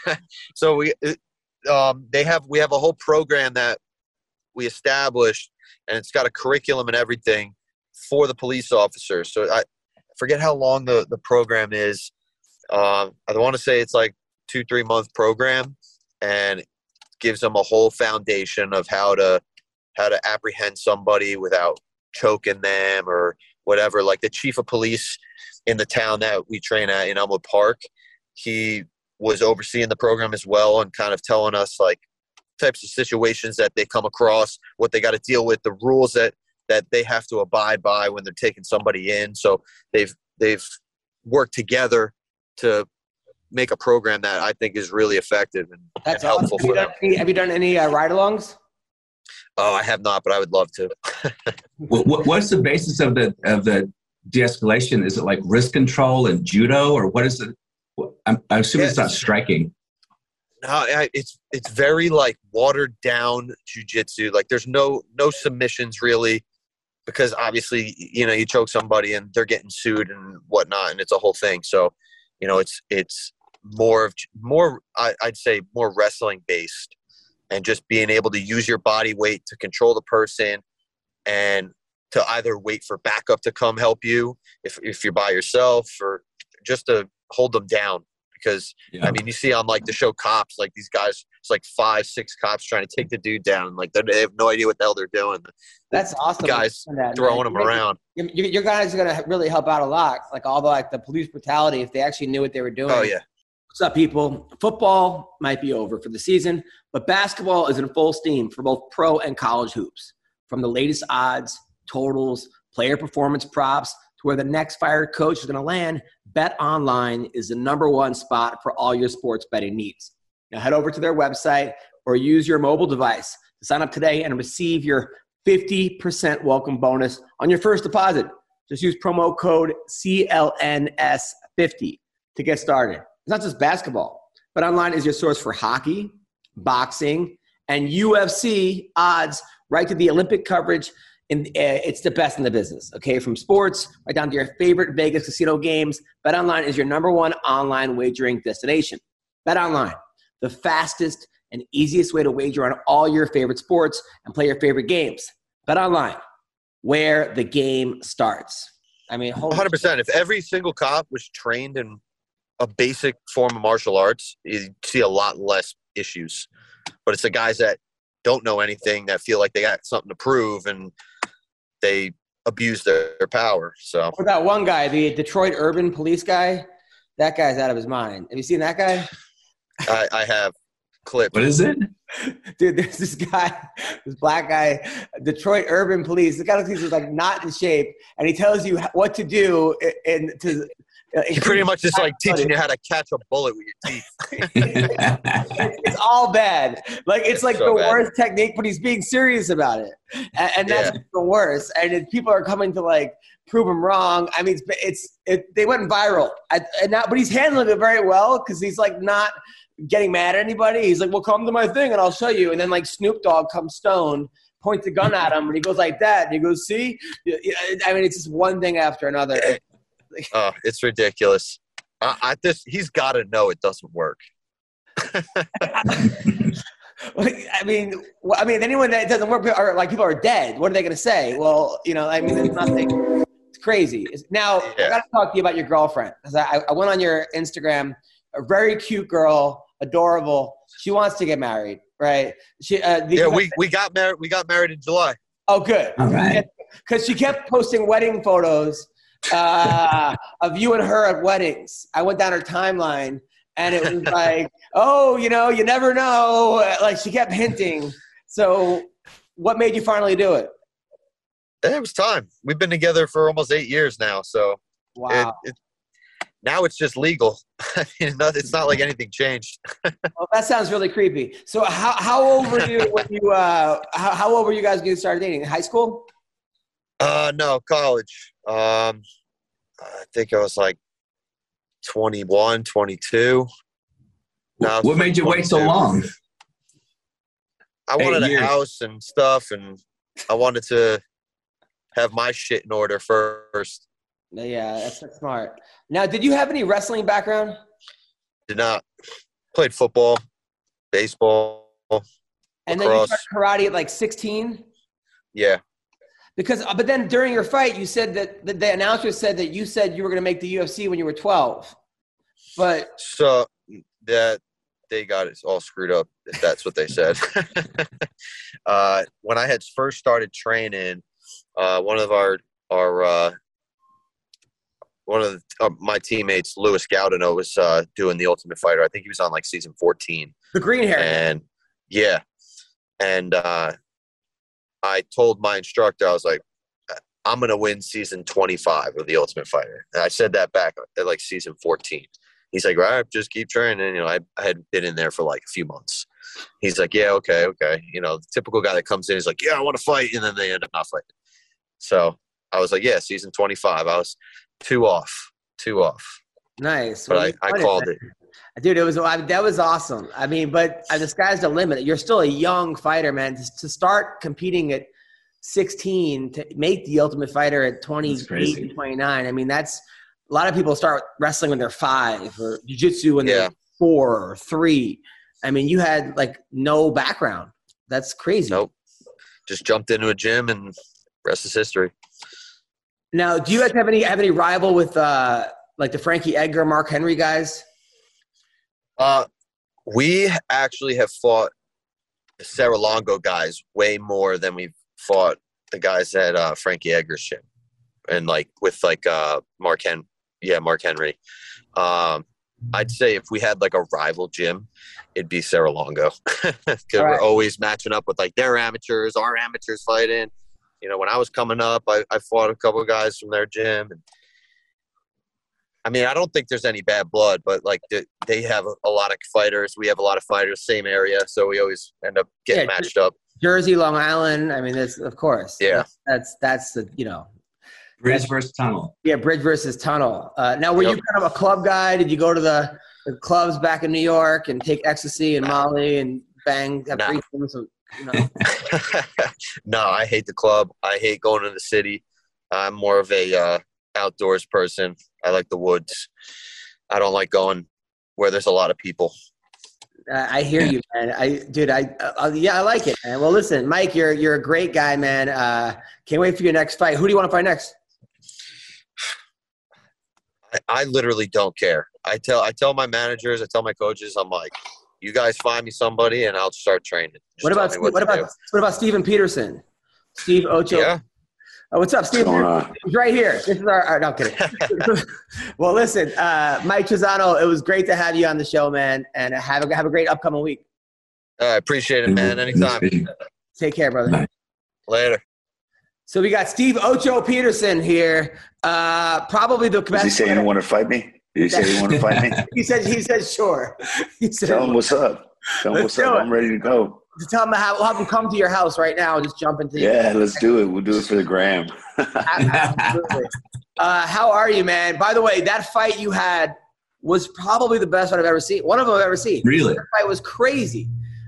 So we, um, they have we have a whole program that we established, and it's got a curriculum and everything for the police officers. So I forget how long the the program is. Um, I want to say it's like two three month program, and it gives them a whole foundation of how to how to apprehend somebody without choking them or whatever. Like the chief of police in the town that we train at in Elmwood Park, he was overseeing the program as well and kind of telling us like types of situations that they come across, what they got to deal with, the rules that, that they have to abide by when they're taking somebody in. So they've, they've worked together to make a program that I think is really effective and, That's and helpful awesome. for Have them. you done any, have you done any uh, ride-alongs? Oh, I have not, but I would love to. What, what, what's the basis of the of the de-escalation? Is it like wrist control and judo, or what is it? I'm, I assume it's not Yes. striking. No, I- it's it's very like watered down jujitsu. Like there's no no submissions really, because obviously you know you choke somebody and they're getting sued and whatnot, and it's a whole thing. So you know it's it's more of more I, I'd say more wrestling based, and just being able to use your body weight to control the person and to either wait for backup to come help you if if you're by yourself, or just to hold them down. Because yeah. I mean, you see on like the show Cops, like these guys, it's like five, six cops trying to take the dude down. Like they have no idea what the hell they're doing. That's awesome. Guys that, throwing man. them around. Your, your guys are going to really help out a lot. Like all the like the police brutality, if they actually knew what they were doing. Oh yeah. What's up, people? Football might be over for the season, but basketball is in full steam for both pro and college hoops. From the latest odds, totals, player performance props, to where the next fired coach is going to land, BetOnline is the number one spot for all your sports betting needs. Now head over to their website or use your mobile device to sign up today and receive your fifty percent welcome bonus on your first deposit. Just use promo code C L N S fifty to get started. It's not just basketball. BetOnline is your source for hockey, boxing, and U F C odds, right to the Olympic coverage. And uh, it's the best in the business, okay? From sports right down to your favorite Vegas casino games, BetOnline is your number one online wagering destination. BetOnline, the fastest and easiest way to wager on all your favorite sports and play your favorite games. BetOnline, where the game starts. I mean, one hundred percent. If every single cop was trained in a basic form of martial arts, you'd see a lot less issues. But it's the guys that don't know anything, that feel like they got something to prove, and they abuse their, their power. So what about one guy, the Detroit Urban Police guy? That guy's out of his mind. Have you seen that guy? I, I have clips. What is it? Dude, there's this guy, this black guy, Detroit Urban Police. The guy looks like he's like not in shape, and he tells you what to do and to. He pretty much is like teaching you how to catch a bullet with your teeth. It's all bad. Like it's like so the bad. worst technique, but he's being serious about it, and, and that's yeah. the worst. And it, people are coming to like prove him wrong. I mean, it's, it's it, they went viral, I, and now, but he's handling it very well because he's like not getting mad at anybody. He's like, "Well, come to my thing, and I'll show you." And then like Snoop Dogg comes stoned, points a gun at him, and he goes like that, and he goes, "See?" I mean, it's just one thing after another. Oh, it's ridiculous. I, I this he's got to know it doesn't work. I mean, I mean, anyone that doesn't work, or like people are dead. What are they going to say? Well, you know, I mean, there's nothing. It's crazy. Now, yeah. I got to talk to you about your girlfriend, because I, I went on your Instagram. A very cute girl, adorable. She wants to get married, right? She, uh, yeah, we we got married. We got married in July. Oh, good. All right. Because she kept posting wedding photos. uh, of you and her at weddings. I went down her timeline, and it was like, oh, you know, you never know. Like she kept hinting. So what made you finally do it? It was time. We've been together for almost eight years now. So wow. It, it, now it's just legal. I mean, it's not like anything changed. Well, that sounds really creepy. So how, how old were you when you, uh, how, how old were you guys when you started dating? High school? Uh, no, college. Um, I think I was like twenty-one, twenty-two. No, what made you wait so long? I wanted a house and stuff, and I wanted to have my shit in order first. Yeah, that's, that's smart. Now, did you have any wrestling background? Did not. Played football, baseball, and lacrosse. Then you started karate at like sixteen? Yeah. Because, but then during your fight, you said that the, the announcer said that you said you were going to make the U F C when you were twelve. But so that they got it all screwed up. If that's what they said. uh, when I had first started training, uh, one of our our uh, one of the, uh, my teammates, Louis Gaudino, was uh, doing the Ultimate Fighter. I think he was on like season fourteen. The green hair. And yeah, and. Uh, I told my instructor, I was like, I'm going to win season twenty-five of The Ultimate Fighter. And I said that back at like season fourteen. He's like, all right, just keep training. And, you know, I, I had been in there for like a few months. He's like, yeah, okay, okay. You know, the typical guy that comes in is like, yeah, I want to fight. And then they end up not fighting. So I was like, yeah, season twenty-five. I was two off, two off. Nice. But well, I, I called it. Dude, it was that was awesome. I mean, but the sky's the limit. You're still a young fighter, man. To, to start competing at sixteen, to make the Ultimate Fighter at twenty-eight and twenty-nine, I mean, that's a lot of people start wrestling when they're five or jiu-jitsu when Yeah. they're four or three. I mean, you had like no background. That's crazy. Nope. Just jumped into a gym and rest is history. Now, do you guys have any have any rival with uh, like the Frankie Edgar, Mark Henry guys? Uh, we actually have fought the Cerro Longo guys way more than we've fought the guys at uh, Frankie Edgar's gym. And like with like uh, Mark Hen, yeah, Mark Henry. Um, I'd say if we had like a rival gym, it'd be Cerro Longo because All right. we're always matching up with like their amateurs, our amateurs fighting. You know, when I was coming up, I, I fought a couple of guys from their gym. And I mean, I don't think there's any bad blood, but like they, they have a, a lot of fighters. We have a lot of fighters, same area, so we always end up getting Yeah, matched up. Jersey, Long Island. I mean, that's of course. Yeah. That's that's, that's the you know. Bridge versus tunnel. Yeah, bridge versus tunnel. Uh, now, were Yep. you kind of a club guy? Did you go to the, the clubs back in New York and take ecstasy and Molly and bang? Have Nah. threesomes? So, you know. No, I hate the club. I hate going to the city. I'm more of a uh, outdoors person. I like the woods. I don't like going where there's a lot of people. I I hear you, man. I, dude, I, uh, yeah, I like it, man. Well, listen, Mike, you're you're a great guy, man. Uh, can't wait for your next fight. Who do you want to fight next? I, I literally don't care. I tell I tell my managers, I tell my coaches, I'm like, you guys find me somebody and I'll start training. Just What tell about me what, to about do. what about Steven Peterson? Steve Ocho. Yeah. Oh, what's up, Steve? What's going on? He's right here. This is our. our no, I'm kidding. Well, listen, uh, Mike Trizano, it was great to have you on the show, man, and have a have a great upcoming week. I appreciate it, man. Anytime. Take care, brother. Bye. Later. So we got Steve Ocho Peterson here. Uh, probably the Does best. he say he want to fight me? Did he say he want to fight me? He said. He said sure. He said. Tell him what's up. Tell him Let's what's up. do it. I'm ready to go. To tell him to have, we'll have him come to your house right now and just jump into. Yeah, let's do it. We'll do it for the gram. Absolutely. Uh, how are you, man? By the way, that fight you had was probably the best fight I've ever seen. One of them I've ever seen. Really? That fight was crazy.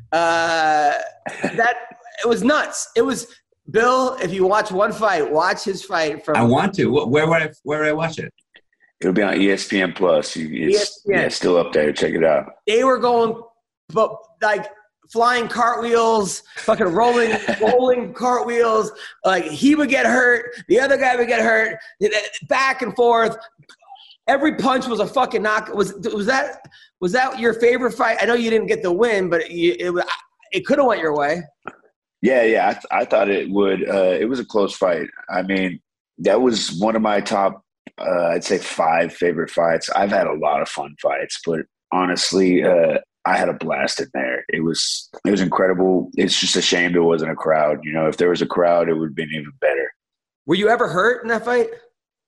Uh, that it was nuts. It was Bill. If you watch one fight, watch his fight from. I want to. Wh- Where would I? Where would I watch it? It'll be on E S P N Plus. You, it's, E S P N. Yeah, it's still up there. Check it out. They were going, but like flying cartwheels, fucking rolling, rolling cartwheels. Like he would get hurt, the other guy would get hurt, back and forth. Every punch was a fucking knock. Was was that was that your favorite fight? I know you didn't get the win, but it it, it could have went your way. Yeah, yeah. I, th- I thought it would. Uh, it was a close fight. I mean, that was one of my top, uh, I'd say, five favorite fights. I've had a lot of fun fights, but honestly, uh, I had a blast in there. It was it was incredible. It's just a shame there wasn't a crowd. You know, if there was a crowd, it would have been even better. Were you ever hurt in that fight?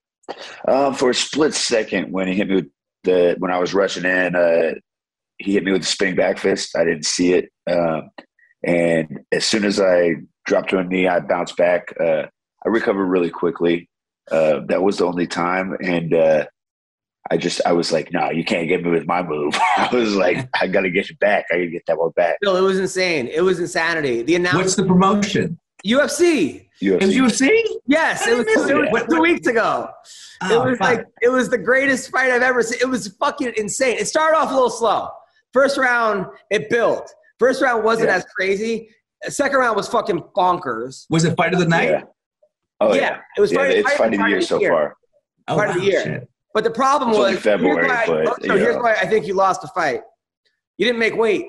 Um, for a split second, when he hit me with the when I was rushing in, uh, he hit me with the spinning back fist. I didn't see it, um, and as soon as I dropped to a knee, I bounced back. Uh, I recovered really quickly. Uh, that was the only time, and uh, I just I was like, "No, you can't get me with my move." I was like, "I got to get you back. I got to get that one back." No, it was insane. It was insanity. The What's announcement. the promotion? U F C. U F C. Is U F C? Yes, it was, I it was missed it. two weeks ago. it Oh, was fuck. like it was the greatest fight I've ever seen. It was fucking insane. It started off a little slow. First round, it built. First round wasn't Yeah. as crazy. Second round was fucking bonkers. Was it fight of the night? Yeah. Oh Yeah, yeah. it was Yeah, fight- it's fight- fight of the fight year of the so year. far. Oh, Part of the wow, year. shit. But the problem It's was only February, here's why, but, so here's yeah. why I think you lost the fight. You didn't make weight.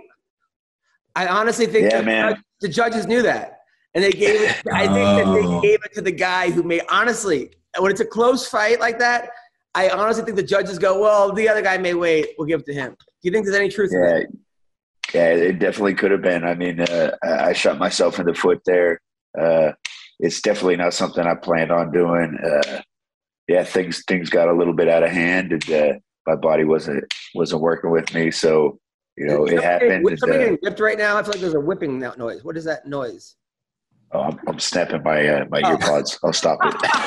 I honestly think Yeah, the, man. judge- the judges knew that, and they gave it. I think that Oh. they gave it to the guy who made. Honestly, when it's a close fight like that, I honestly think the judges go, "Well, the other guy may wait. We'll give it to him." Do you think there's any truth in Yeah, that? yeah, it definitely could have been. I mean, uh, I I shot myself in the foot there. Uh, it's definitely not something I planned on doing. Uh, yeah, things things got a little bit out of hand, and uh, my body wasn't wasn't working with me. So you know, Is it somebody happened. getting- and, Somebody uh, getting whipped right now. I feel like there's a whipping no- noise. What is that noise? oh, I'm, I'm snapping my uh, my Oh. earpods. I'll stop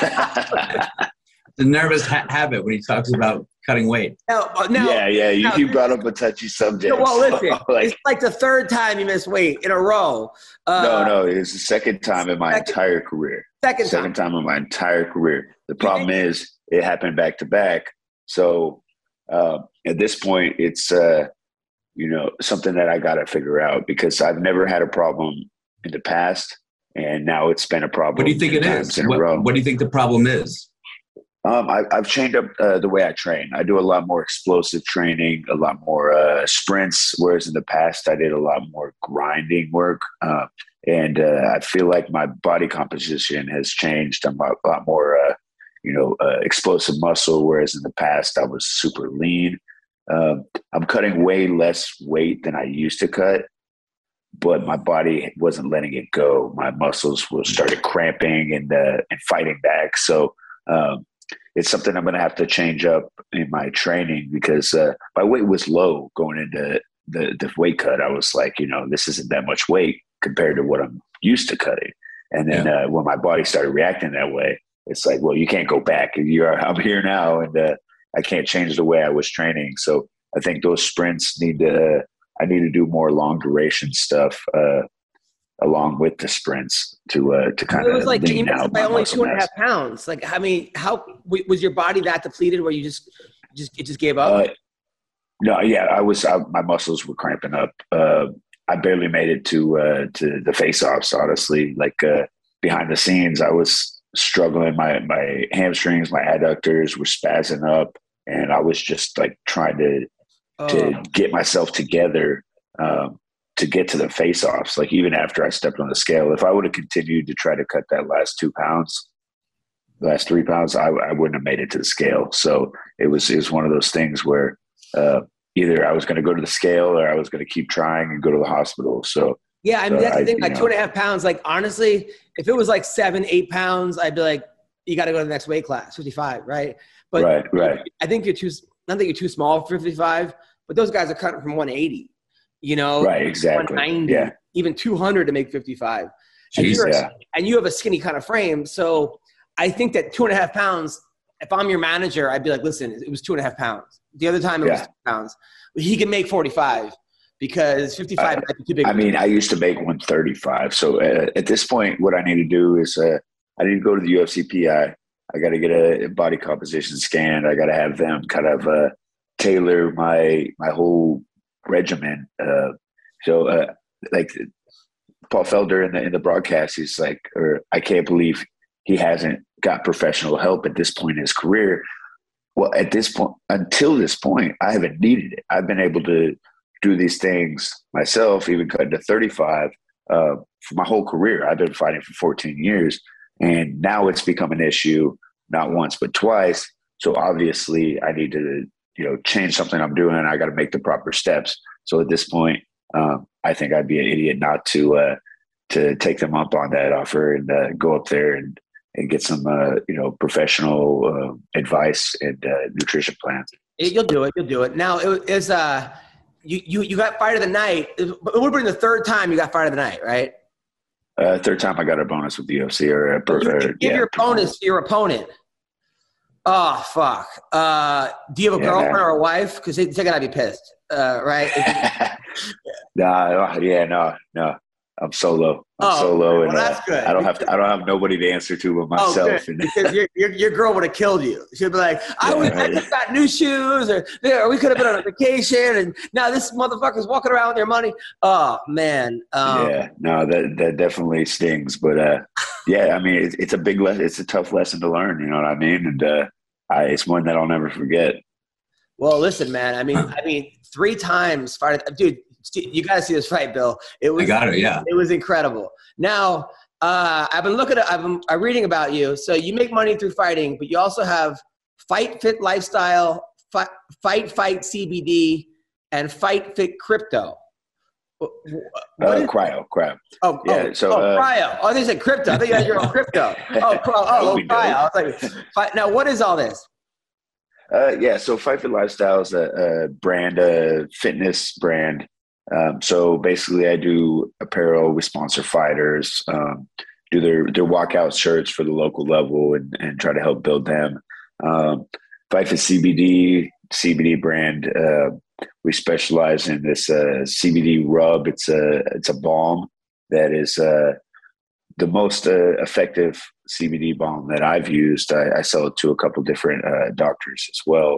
it. The nervous ha- habit when he talks about cutting weight. Now, uh, now, yeah, yeah. You, now- you brought up a touchy subject. well, listen, like, it's like the third time you missed weight in a row. Uh, no, no, it's the second time in my second- entire career. Second time. Second time in my entire career. The problem is it happened back to back. So uh, at this point, it's uh, you know something that I got to figure out because I've never had a problem in the past, and now it's been a problem. What do you think it is? In a What, row. what do you think the problem is? Um, I, I've changed up uh, the way I train. I do a lot more explosive training, a lot more uh, sprints, whereas in the past I did a lot more grinding work. Uh, and uh, I feel like my body composition has changed. I'm a lot more, uh, you know, uh, explosive muscle, whereas in the past I was super lean. Um, I'm cutting way less weight than I used to cut, but my body wasn't letting it go. My muscles were started cramping and uh, and fighting back. So um, it's something I'm going to have to change up in my training because uh, my weight was low going into the, the weight cut. I was like, you know, this isn't that much weight compared to what I'm used to cutting. And then yeah. uh, when my body started reacting that way, it's like, well, you can't go back. You're, I'm here now, and uh, I can't change the way I was training. So I think those sprints need to, uh, I need to do more long duration stuff uh, along with the sprints to uh, to kind of. It was like lean you missed out it by my only muscle two and a mass. half pounds. Like, I mean, how was your body that depleted where you just just it just gave up? Uh, no, yeah, I was. I, my muscles were cramping up. Uh, I barely made it to uh, to the face-offs. Honestly, like uh, behind the scenes, I was struggling. My my hamstrings, my adductors were spazzing up, and I was just like trying to Oh. to get myself together um, to get to the face-offs. Like even after I stepped on the scale, if I would have continued to try to cut that last two pounds, last three pounds, I, I wouldn't have made it to the scale. So it was it was one of those things where uh, either I was going to go to the scale or I was going to keep trying and go to the hospital. So yeah, I mean so that's the I, thing. Like know, two and a half pounds. Like honestly, if it was like seven, eight pounds, I'd be like, you got to go to the next weight class, fifty-five, right? But right, right. I think you're too. Not that you're too small for fifty-five, but those guys are cutting from one eighty. You know, Right, exactly. one ninety, Yeah. even two hundred to make fifty-five. And, Jeez, you're, yeah. and you have a skinny kind of frame. So I think that two and a half pounds, if I'm your manager, I'd be like, listen, it was two and a half pounds. The other time it Yeah. was two pounds. He can make forty-five because fifty-five I- might be too big. I mean, I used to make one thirty-five. So uh, at this point, what I need to do is uh, I need to go to the U F C P I. I got to get a body composition scan. I got to have them kind of uh, tailor my my whole regimen. Uh, so, uh, like Paul Felder in the in the broadcast, he's like, or I can't believe he hasn't got professional help at this point in his career. Well, at this point, until this point, I haven't needed it. I've been able to do these things myself, even cutting to thirty-five uh, for my whole career. I've been fighting for fourteen years, and now it's become an issue, not once but twice. So obviously, I need to, you know, change something I'm doing. I got to make the proper steps. So at this point, um, I think I'd be an idiot not to uh, to take them up on that offer and uh, go up there and and get some, uh, you know, professional uh, advice and uh, nutrition plans. You'll do it. You'll do it. Now, it is uh, you, you you got fight of the night. It would have been the third time you got fight of the night, right? Uh, third time I got a bonus with the U F C or, a, You or give yeah, your bonus to your opponent. Oh fuck! Uh, do you have a Yeah, girlfriend man. or a wife? Because they, they're gonna be pissed, uh, right? nah, yeah, no, no. I'm solo. I'm Oh, solo, well, and that's uh, good. I don't have to. I don't have nobody to answer to but Oh, myself. good. and Because your, your your girl would have killed you. She'd be like, I, Yeah, was, I right. just got new shoes, or, or we could have been on a vacation, and now this motherfucker's walking around with their money. Oh man. Um, yeah, no, that that definitely stings. But uh, yeah, I mean, it's, it's a big lesson. It's a tough lesson to learn. You know what I mean? And uh, I, it's one that I'll never forget. Well, listen, man. I mean, I mean, three times, fight, dude. You got to see this fight, Bill. It was. I got it. Yeah. It was incredible. Now, uh, I've been looking at, I've been uh, reading about you. So you make money through fighting, but you also have Fight Fit Lifestyle, Fight Fight, fight C B D, and Fight Fit Crypto. What Uh, is- cryo, cryo. oh, yeah, oh, so, oh, uh, cryo. Oh, they said crypto. I think you had your own crypto. Oh, pro, oh, We oh do. cryo. I was like, fi- now what is all this? Uh, yeah, so Fight Fit Lifestyle is a, a brand, a fitness brand. Um, so basically, I do apparel. We sponsor fighters, um, do their their walkout shirts for the local level, and, and try to help build them. Um, Fight Fit C B D, C B D brand. Uh, we specialize in this uh, C B D rub. It's a it's a balm that is uh, the most uh, effective C B D balm that I've used. I, I sell it to a couple different uh, doctors as well.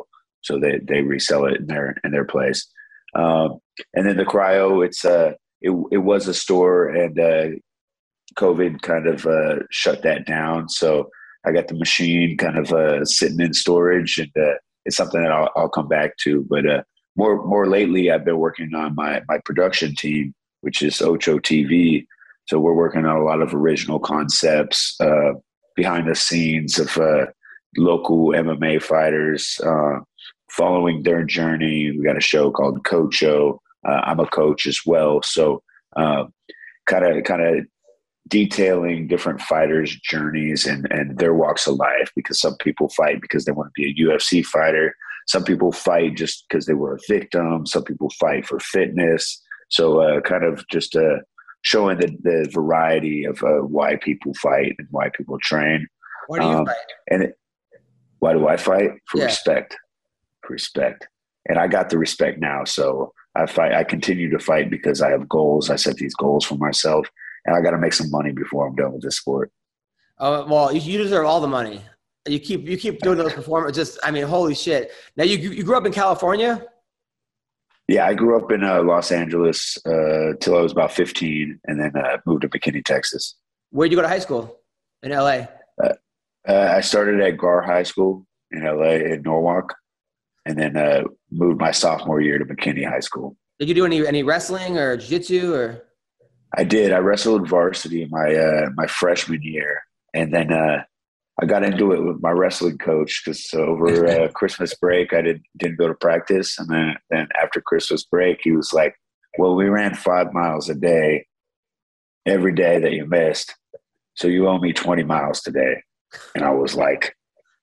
so they they resell it in their in their place. Um, and then the cryo, it's uh, it it was a store, and uh, COVID kind of uh, shut that down. So I got the machine kind of uh, sitting in storage, and uh, it's something that I'll, I'll come back to. But uh, more more lately, I've been working on my my production team, which is Ocho T V. So we're working on a lot of original concepts, uh, behind the scenes of uh, local M M A fighters, uh, following their journey. We got a show called Coacho. Uh, I'm a coach as well, so kind of kind of detailing different fighters' journeys and and their walks of life. Because some people fight because they want to be a U F C fighter. Some people fight just because they were a victim. Some people fight for fitness. So uh, kind of just uh, showing the, the variety of uh, why people fight and why people train. Why do you um, fight? And it, why do I fight? For Yeah. respect. For respect. And I got the respect now. So I fight. I continue to fight because I have goals. I set these goals for myself, and I got to make some money before I'm done with this sport. Oh, well, you, you deserve all the money. You keep you keep doing those performances. Just, I mean, holy shit. Now, you you grew up in California? Yeah, I grew up in uh, Los Angeles uh, till I was about fifteen, and then uh, moved to McKinney, Texas. Where'd you go to high school? In L A? Uh, uh, I started at Gar High School in L A in Norwalk, and then uh, moved my sophomore year to McKinney High School. Did you do any any wrestling or jiu-jitsu or? I did. I wrestled varsity my uh, my freshman year, and then uh, I got into it with my wrestling coach because over uh, Christmas break I didn't didn't go to practice, and then then after Christmas break he was like, "Well, we ran five miles a day every day that you missed, so you owe me twenty miles today." And I was like,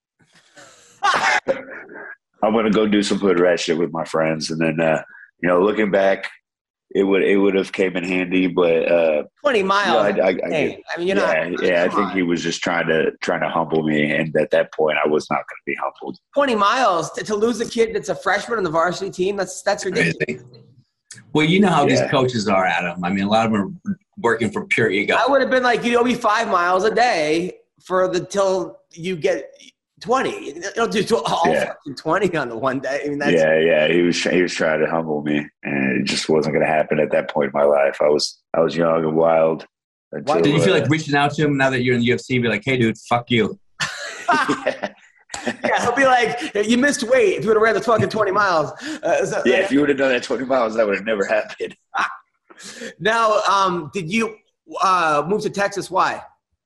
"I'm gonna go do some hood rat shit with my friends," and then uh, you know, looking back. It would it would have came in handy, but uh, twenty miles. Yeah, I, I, I, hey, I mean, you're yeah, not. yeah. I come think on. he was just trying to trying to humble me, and at that point, I was not going to be humbled. twenty miles to, to lose a kid that's a freshman on the varsity team. That's that's ridiculous. Well, you know how Yeah. these coaches are, Adam. I mean, a lot of them are working for pure ego. I would have been like, you owe me five miles a day for the till you get twenty. You don't do all Yeah. fucking twenty on the one day. I mean, that's Yeah, yeah. He was he was trying to humble me, and it just wasn't going to happen at that point in my life. I was I was young and wild. Until, Did you feel uh, like reaching out to him now that you're in the U F C? Be like, hey, dude, fuck you. yeah. yeah. He'll be like, you missed weight if you would have ran the fucking twenty miles. Uh, so, yeah, if you would have done that twenty miles, that would have never happened. Now, um, did you uh, move to Texas? Why?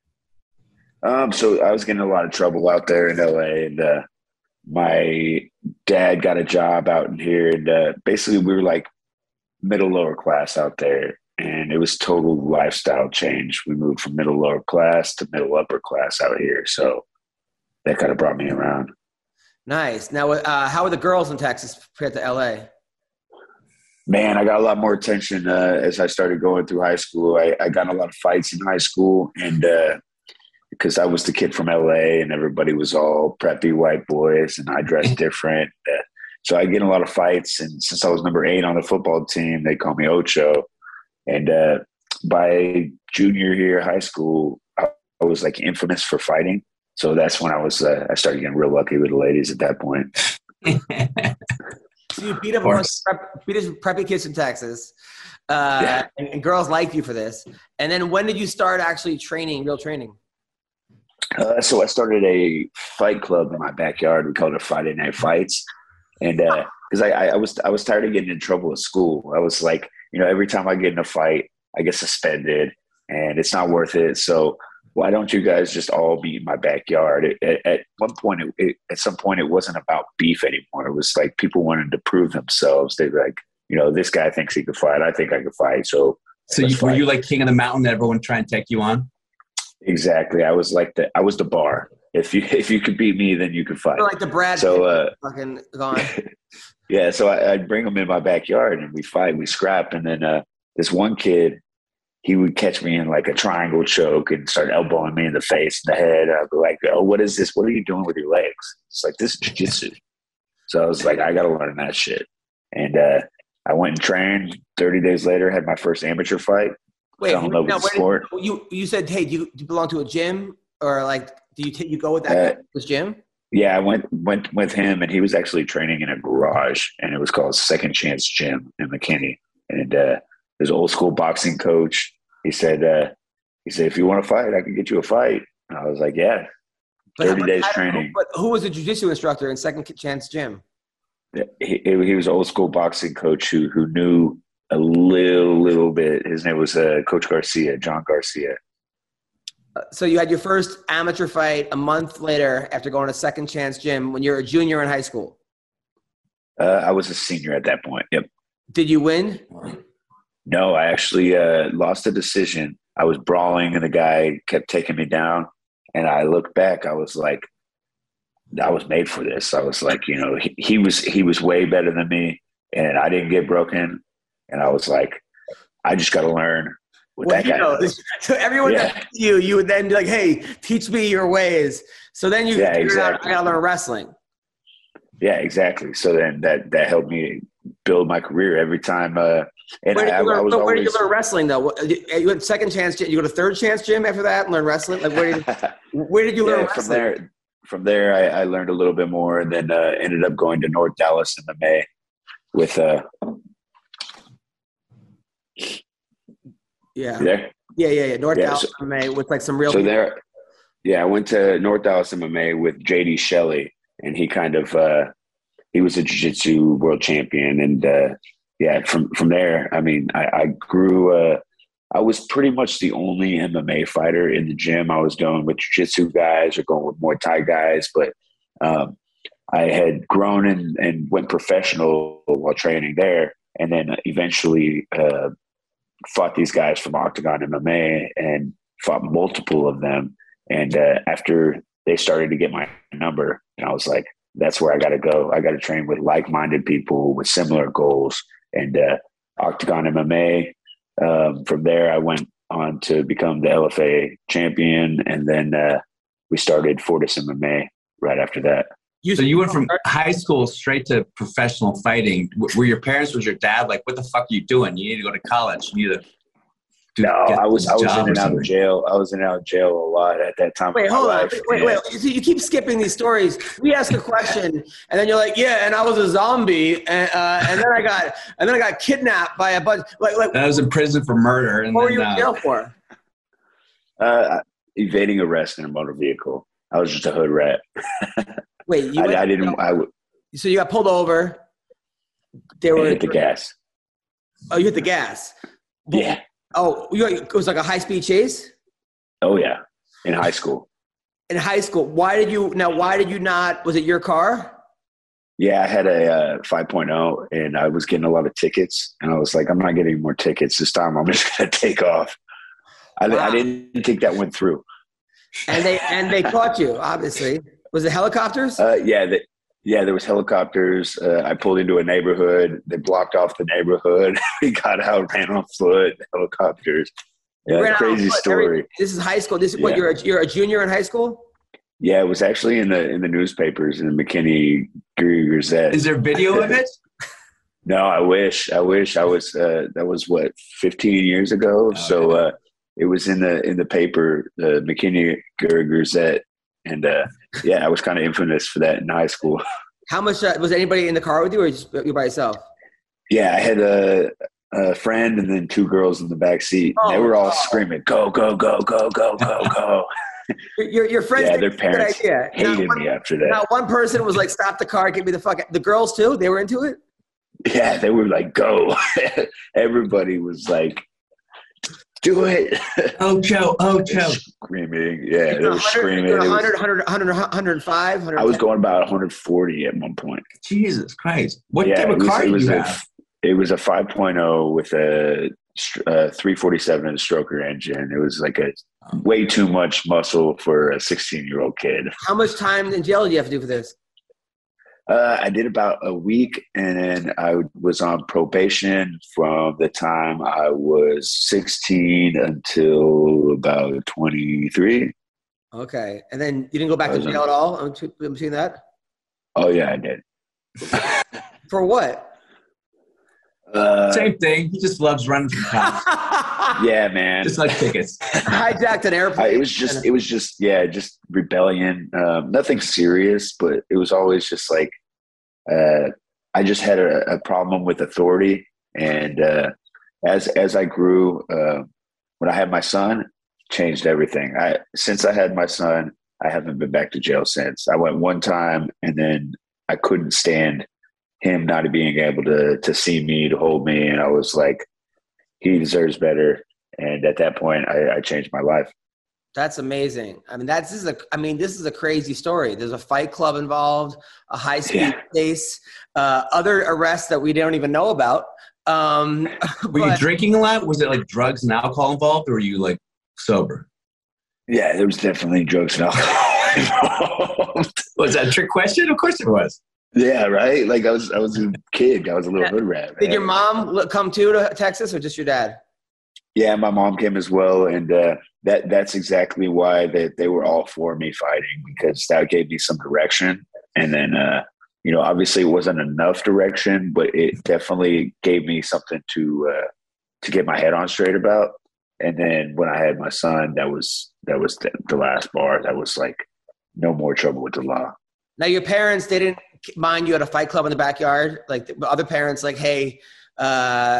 Um, so I was getting in a lot of trouble out there in L A, and uh, my dad got a job out in here, and uh, basically we were like middle lower class out there, and it was total lifestyle change. We moved from middle lower class to middle upper class out here, so that kind of brought me around. Nice. Now, uh, how are the girls in Texas compared to L A? Man, I got a lot more attention uh, as I started going through high school. I, I got in a lot of fights in high school, and uh, because I was the kid from L A and everybody was all preppy white boys and I dressed different. Uh, so I get in a lot of fights. And since I was number eight on the football team, they call me Ocho. And uh, by junior year high school, I, I was like infamous for fighting. So that's when I was, uh, I started getting real lucky with the ladies at that point. So you beat up a bunch of prep, beat up preppy kids in Texas, uh, Yeah. and, and girls like you for this. And then when did you start actually training, real training? Uh, so I started a fight club in my backyard. We called it Friday Night Fights. And because uh, I, I was I was tired of getting in trouble at school. I was like, you know, every time I get in a fight, I get suspended and it's not worth it. So why don't you guys just all be in my backyard? It, at, at one point, it, it, at some point, it wasn't about beef anymore. It was like people wanted to prove themselves. They were like, you know, this guy thinks he could fight. I think I could fight. So, So you, were you like king of the mountain that everyone trying to take you on? Exactly. I was like the I was the bar. If you if you could beat me, then you could fight. You're like the Brad So, Pitt uh, fucking gone. Yeah, so I, I'd bring them in my backyard and we fight, we scrap, and then uh, this one kid, he would catch me in like a triangle choke and start elbowing me in the face, in the head. I'd be like, "Oh, what is this? What are you doing with your legs?" It's like, this is jiu-jitsu. So I was like, I got to learn that shit. And uh, I went and trained. Thirty days later, had my first amateur fight. Wait, Fell in love now, with the where sport. did, you you said, hey, do you, do you belong to a gym or like do you t- you go with that Uh, guy, this gym? Yeah, I went went with him, and he was actually training in a garage, and it was called Second Chance Gym in McKinney. And uh, his old school boxing coach, he said, uh, he said, if you want to fight, I can get you a fight. And I was like, yeah, thirty but, days but, training. But who was the jiu-jitsu instructor in Second Chance Gym? He, he was an old school boxing coach who who knew a little little bit. His name was uh, Coach Garcia, John Garcia. So you had your first amateur fight a month later after going to Second Chance Gym when you were a junior in high school. Uh, I was a senior at that point. Yep. Did you win? No, I actually uh, lost a decision. I was brawling, and the guy kept taking me down. And I looked back. I was like, I was made for this. I was like, you know, he, he was he was way better than me, and I didn't get broken. And I was like, I just got to learn. What well, that guy know, does. So everyone Yeah. that you, you would then be like, hey, teach me your ways. So then you Yeah, figured exactly. out, I got to learn wrestling. Yeah, exactly. So then that that helped me build my career every time. Uh, and Where did, I, you learn, I was where always, did you learn wrestling, though? What- You went Second Chance Gym. You go to Third Chance Gym after that and learn wrestling? Like, where did, where did you learn yeah, wrestling? from there. From there, I, I learned a little bit more, and then uh, ended up going to North Dallas in the May with. Uh, Yeah. you there? Yeah, yeah, yeah. North Yeah, Dallas so- M M A with like some real So people. there, yeah, I went to North Dallas M M A with J D Shelley, and he kind of uh, he was a jiu-jitsu world champion, and uh, yeah, from from there, I mean, I, I grew. Uh, I was pretty much the only M M A fighter in the gym. I was going with jiu-jitsu guys or going with Muay Thai guys, but um, I had grown and, and went professional while training there, and then eventually. Uh, fought these guys from Octagon M M A and fought multiple of them. And uh, after they started to get my number, and I was like, that's where I got to go. I got to train with like-minded people with similar goals. And uh, Octagon M M A, um, from there, I went on to become the L F A champion. And then uh, we started Fortis M M A right after that. So you went from high school straight to professional fighting. W- Were your parents, was your dad like, what the fuck are you doing? You need to go to college. You need to do No, I was this I was job in or and out something." of jail. I was in and out of jail a lot at that time. Wait, of my hold on. life. Wait, And- wait. So you keep skipping these stories. We ask a question, and then you're like, "Yeah," and I was a zombie, and, uh, and then I got, and then I got kidnapped by a bunch. Like, like, I was in prison for murder. And what were then, you in uh, jail for? Uh, evading arrest in a motor vehicle. I was just a hood rat. Wait, you? I, went- I didn't. I, w- So you got pulled over. They I were hit the gas. Oh, you hit the gas. Yeah. Oh, you, it was like a high speed chase Oh yeah. In high school. in high school. Why did you? Now, why did you not? Was it your car? Yeah, I had a uh, five point oh, and I was getting a lot of tickets, and I was like, I'm not getting more tickets this time. I'm just gonna take off. I, Wow. I didn't think that went through. And they and they caught you. Obviously, was it helicopters? Uh, yeah, the, yeah, there was helicopters. Uh, I pulled into a neighborhood. They blocked off the neighborhood. We got out, ran on foot. Helicopters. You ran Yeah, out crazy on foot. story. Every- this is high school. This is what Yeah. you're a, you're a junior in high school. Yeah, it was actually in the in the newspapers in the McKinney Courier Gazette. Is there video of it? No, I wish. I wish I was. Uh, that was what fifteen years ago. Oh, so uh, it was in the in the paper, the McKinney Courier Gazette, and uh, yeah, I was kind of infamous for that in high school. How much uh, was anybody in the car with you, or just you by yourself? Yeah, I had a, a friend and then two girls in the back seat. Oh, they were all oh. screaming, "Go, go, go, go, go, go, go!" Your your, your friends. Yeah, think their it's a good parents idea. hated Not one, me after that. not one person was like, "Stop the car, get me the fuck." out." The girls too. They were into it. Yeah, they were like, "Go!" Everybody was like, "Do it!" Oh, Joe. Oh, Joe. Screaming. Yeah, You're they were one hundred, screaming. you're It was- one hundred, one hundred, one hundred, one hundred five, one hundred I was going about one hundred forty at one point. Jesus Christ. What yeah, type it of was, car it did was you a, have? It was a five point oh with a, a three forty-seven and a stroker engine. It was like a way too much muscle for a sixteen-year-old kid. How much time in jail did you have to do for this? Uh, I did about a week, and then I was on probation from the time I was sixteen until about twenty-three. Okay, and then you didn't go back I to was jail on- at all in between- in between that? Oh, yeah, I did. For what? Uh, Same thing. He just loves running from cops. yeah, man. Just like tickets. Hijacked an airplane. I, it was just, it was just, yeah, just rebellion. Um, nothing serious, but it was always just like, uh, I just had a, a problem with authority. And uh, as as I grew, uh, when I had my son, changed everything. I since I had my son, I haven't been back to jail since. I went one time, and then I couldn't stand him not being able to to see me, to hold me, and I was like, he deserves better. And at that point, I, I changed my life. That's amazing. I mean, that's this is a. I mean, this is a crazy story. There's a fight club involved, a high speed Yeah. chase, uh, other arrests that we don't even know about. Um, Were you but- drinking a lot? Was it like drugs and alcohol involved, or were you like sober? Yeah, there was definitely drugs and alcohol involved. Was that a trick question? Of course it was. Yeah, right. Like I was, I was a kid. I was a little Yeah. hood rat. Did man. your mom look- come too to Texas, or just your dad? Yeah, my mom came as well, and uh, that that's exactly why they they were all for me fighting, because that gave me some direction. And then, uh, you know, obviously it wasn't enough direction, but it definitely gave me something to uh, to get my head on straight about. And then when I had my son, that was that was the, the last bar. That was like, no more trouble with the law. Now, your parents, they didn't mind you at a fight club in the backyard? Like the other parents, like, hey, uh,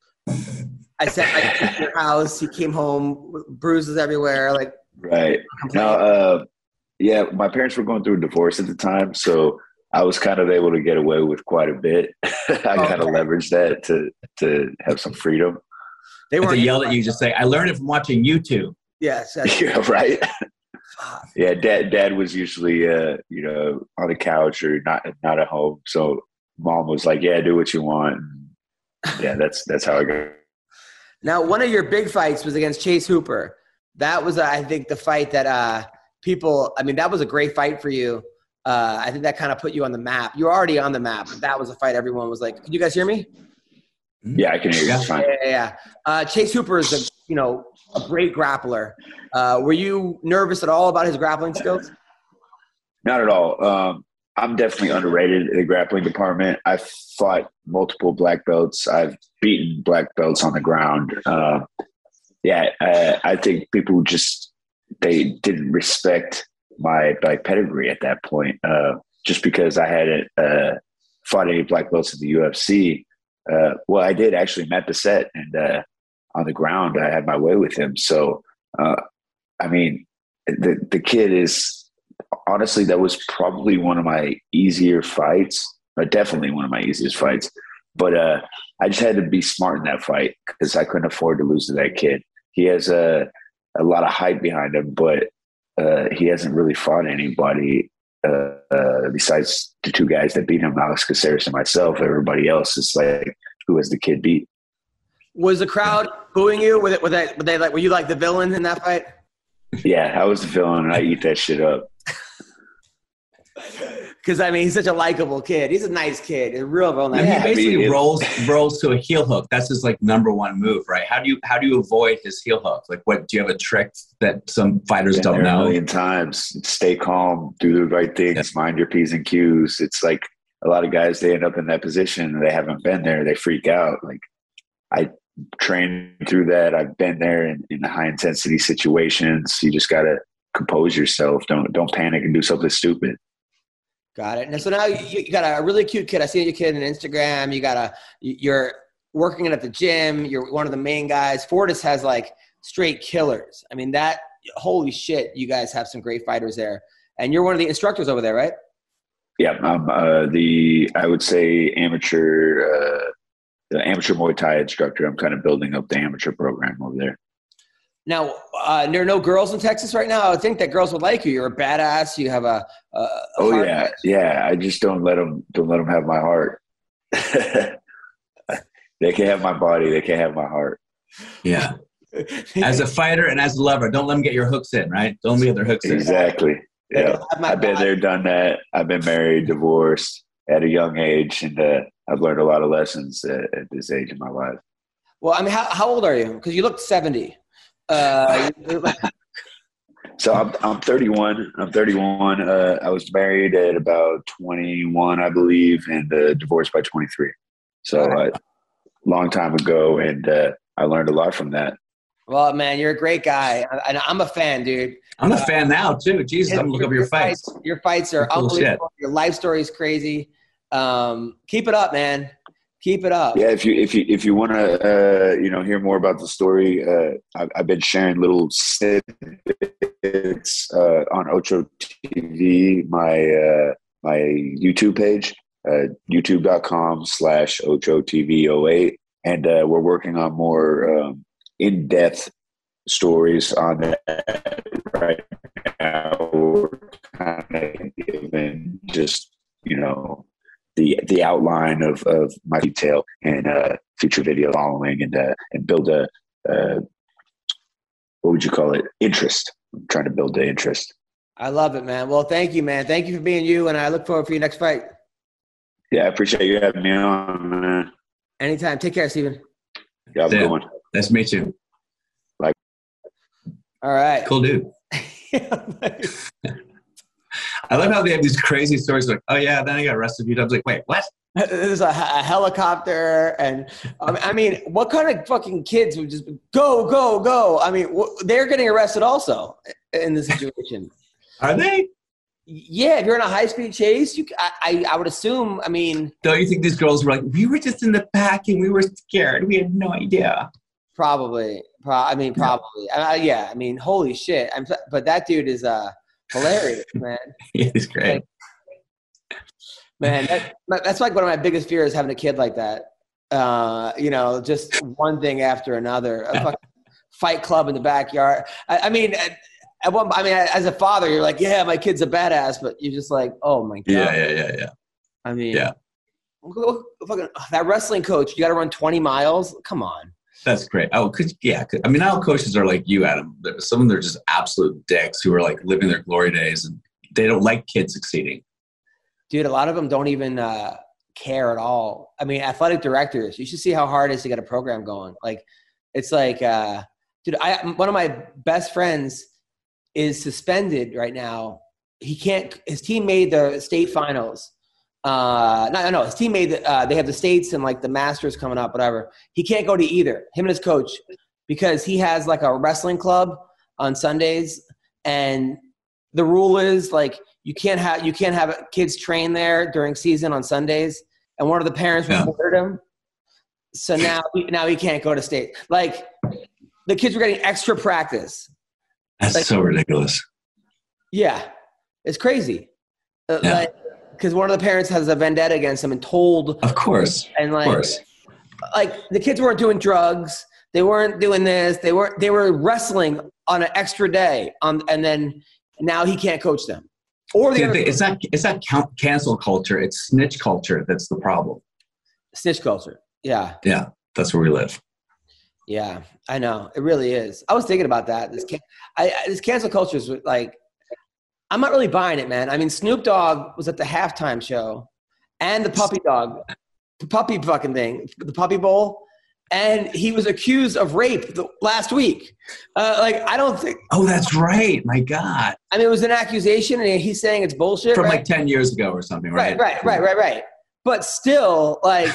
I sent my kid to your house. He came home with bruises everywhere. Like, Right. Now, uh, yeah, my parents were going through a divorce at the time, so I was kind of able to get away with quite a bit. I kind of leveraged that to to have some freedom. they If weren't they yelled at you, just say, I learned it from watching YouTube. Yes. that's- Yeah, right. Yeah, dad. Dad was usually, uh, you know, on the couch or not not at home. So mom was like, "Yeah, do what you want." And yeah, that's that's how I go. Now, one of your big fights was against Chase Hooper. That was, uh, I think, the fight that uh, people. I mean, that was a great fight for you. Uh, I think that kind of put you on the map. You were already on the map, but that was a fight everyone was like, "Can you guys hear me?" Yeah, I can hear you. It's fine. Yeah, yeah, yeah. Uh, Chase Hooper is a you know a great grappler. Uh, were you nervous at all about his grappling skills? Not at all. Um, I'm definitely underrated in the grappling department. I've fought multiple black belts. I've beaten black belts on the ground. Uh, yeah, I, I think people just they didn't respect my like pedigree at that point. Uh, just because I hadn't uh, fought any black belts in the U F C. Uh, well, I did actually Matt Bessette, and uh, on the ground, I had my way with him. So, uh, I mean, the the kid is. Honestly, that was probably one of my easier fights, or definitely one of my easiest fights. But uh, I just had to be smart in that fight because I couldn't afford to lose to that kid. He has a, a lot of hype behind him, but uh, he hasn't really fought anybody uh, uh, besides the two guys that beat him, Alex Caceres and myself. Everybody else is like, who has the kid beat? Was the crowd booing you? Were they, were they, were they like, were you like the villain in that fight? Yeah, I was the villain, and I eat that shit up. Because I mean, he's such a likable kid. He's a nice kid. A real, real nice. And Yeah, he basically I mean, it- rolls rolls to a heel hook. That's his like number one move, right? How do you how do you avoid his heel hook? Like, what do you have a trick that some fighters Been don't there a know? million times. Stay calm, do the right things, mind your P's and Q's. It's like a lot of guys, they end up in that position and they haven't been there. They freak out. Like I trained through that. I've been there in, in high intensity situations. You just got to compose yourself. Don't, don't panic and do something stupid. Got it. And so now you, you got a really cute kid. I see your kid on Instagram. You got a, you're working it at the gym. You're one of the main guys. Fortis has like straight killers. I mean, that, holy shit, you guys have some great fighters there. And you're one of the instructors over there, right? Yeah. I'm uh, the, I would say amateur, uh, the amateur Muay Thai instructor. I'm kind of building up the amateur program over there. Now, uh, there are no girls in Texas right now. I would think that girls would like you. You're a badass. You have a, a, a Oh heart. yeah. Yeah. I just don't let them, don't let them have my heart. They can't have my body. They can't have my heart. Yeah. As a fighter and as a lover, don't let them get your hooks in, right? Don't let them get their hooks in. Exactly. They Yeah. don't have my I've been body. there, done that. I've been married, divorced at a young age, and uh, I've learned a lot of lessons at, at this age in my life. Well, I mean, how, how old are you? Because you look seventy. Uh, you- So I'm I'm thirty-one. I'm thirty-one. Uh, I was married at about twenty-one, I believe, and uh, divorced by twenty-three. So uh, long time ago, and uh, I learned a lot from that. Well, man, you're a great guy, and I'm a fan, dude. I'm a fan now too. Jesus, I'm looking up your fights. fights. Your fights are Cool unbelievable. shit. Your life story is crazy. Um, keep it up, man. Keep it up. Yeah, if you if you if you want to uh, you know hear more about the story, uh, I've, I've been sharing little snippets uh, on Ocho T V, my uh, my YouTube page, uh, youtube dot com slash Ocho T V oh eight, and uh, we're working on more um, in depth stories on that right now. We're kind of giving just you know. the the outline of, of my detail and uh, future video following and uh, and build a uh, what would you call it interest. I'm trying to build the interest. I love it, man. Well, thank you, man. Thank you for being you, and I look forward for your next fight. Yeah, I appreciate you having me on, man. Anytime. Take care, Steven. Yeah, have a good one. Nice to meet you. Like, all right. Cool dude. I love how they have these crazy stories like, oh, yeah, then I got arrested a few times. Like, wait, what? There's a, a helicopter. And, um, I mean, what kind of fucking kids would just go, go, go? I mean, wh- they're getting arrested also in this situation. Are they? Yeah, if you're in a high-speed chase, you, I, I, I would assume, I mean. Don't you think these girls were like, we were just in the back and we were scared. We had no idea. Probably. Pro- I mean, probably. Uh, yeah, I mean, holy shit. I'm, but that dude is uh, hilarious, man. Yeah, he's great. Like, man, that, that's like one of my biggest fears, having a kid like that. Uh, you know, just one thing after another. A fucking fight club in the backyard. I, I mean, at, at one, I mean, as a father, you're like, yeah, my kid's a badass, but you're just like, oh my god. Yeah, yeah, yeah, yeah. I mean, yeah. Fucking, that wrestling coach, you got to run twenty miles. Come on. That's great. Oh, cause, yeah. Cause, I mean, now coaches are like you, Adam. Some of them are just absolute dicks who are like living their glory days, and they don't like kids succeeding. Dude, a lot of them don't even uh, care at all. I mean, athletic directors, you should see how hard it is to get a program going. Like, it's like, uh, dude, I one of my best friends is suspended right now. He can't. His team made the state finals. Uh, no, no, his team made. The, uh, they have the states and like the Masters coming up, whatever. He can't go to either. Him and his coach, because he has like a wrestling club on Sundays, and the rule is like you can't have you can't have kids train there during season on Sundays. And one of the parents yeah. reported him, so now now he can't go to state. Like the kids were getting extra practice. That's like, so ridiculous. Yeah, it's crazy. Uh, yeah. Like, because one of the parents has a vendetta against him and told. Of course. And like, of course. like the kids weren't doing drugs. They weren't doing this. They weren't. They were wrestling on an extra day. On and then now he can't coach them. Or the See, it's not. It's not count, cancel culture. It's snitch culture. That's the problem. Snitch culture. Yeah. Yeah. That's where we live. Yeah, I know. It really is. I was thinking about that. This can, I, this cancel culture is like. I'm not really buying it, man. I mean, Snoop Dogg was at the halftime show and the puppy dog, the puppy fucking thing, the puppy bowl, and he was accused of rape the, last week. Uh, like, I don't think. Oh, that's right. My God. I mean, it was an accusation, and he's saying it's bullshit. From right? like ten years ago or something, right? Right, right, right, right, right. But still, like,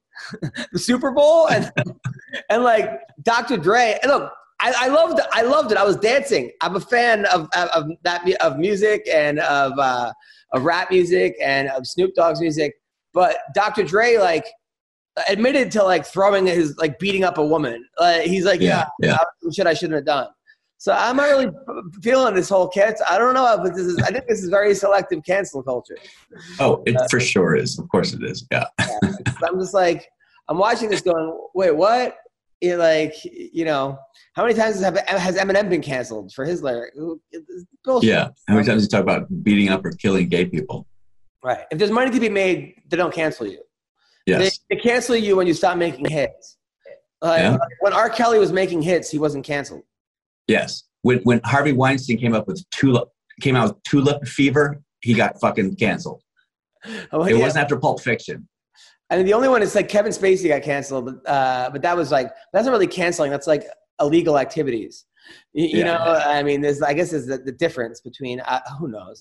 the Super Bowl and and like Doctor Dre. And look. I, I loved it. I loved it. I was dancing. I'm a fan of of, of that of music and of uh, of rap music and of Snoop Dogg's music. But Doctor Dre like admitted to like throwing his like beating up a woman. Uh, he's like, yeah, yeah, yeah. shit I shouldn't have done. So I'm not really feeling this whole cancel. I don't know, but this is. I think this is very selective cancel culture. Oh, it uh, for sure is. Of course it is. Yeah. yeah. I'm just like I'm watching this going, wait, what? It like you know. How many times has, has Eminem been canceled for his lyric? Bullshit. Yeah. How many times you talk about beating up or killing gay people? Right. If there's money to be made, they don't cancel you. Yes. They, they cancel you when you stop making hits. Like, yeah. When R. Kelly was making hits, he wasn't canceled. Yes. When when Harvey Weinstein came up with Tulip, came out with Tulip Fever, he got fucking canceled. Oh, it yeah. wasn't after Pulp Fiction. I mean, the only one is like Kevin Spacey got canceled, uh, but that was like that's not really canceling. That's like illegal activities. You, you yeah. know, I mean, there's, I guess there's the, the difference between, uh, who knows?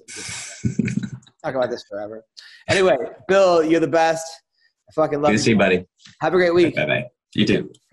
Talk about this forever. Anyway, Bill, you're the best. I fucking love Good you. to see you, buddy. Have a great week. Bye-bye. You do.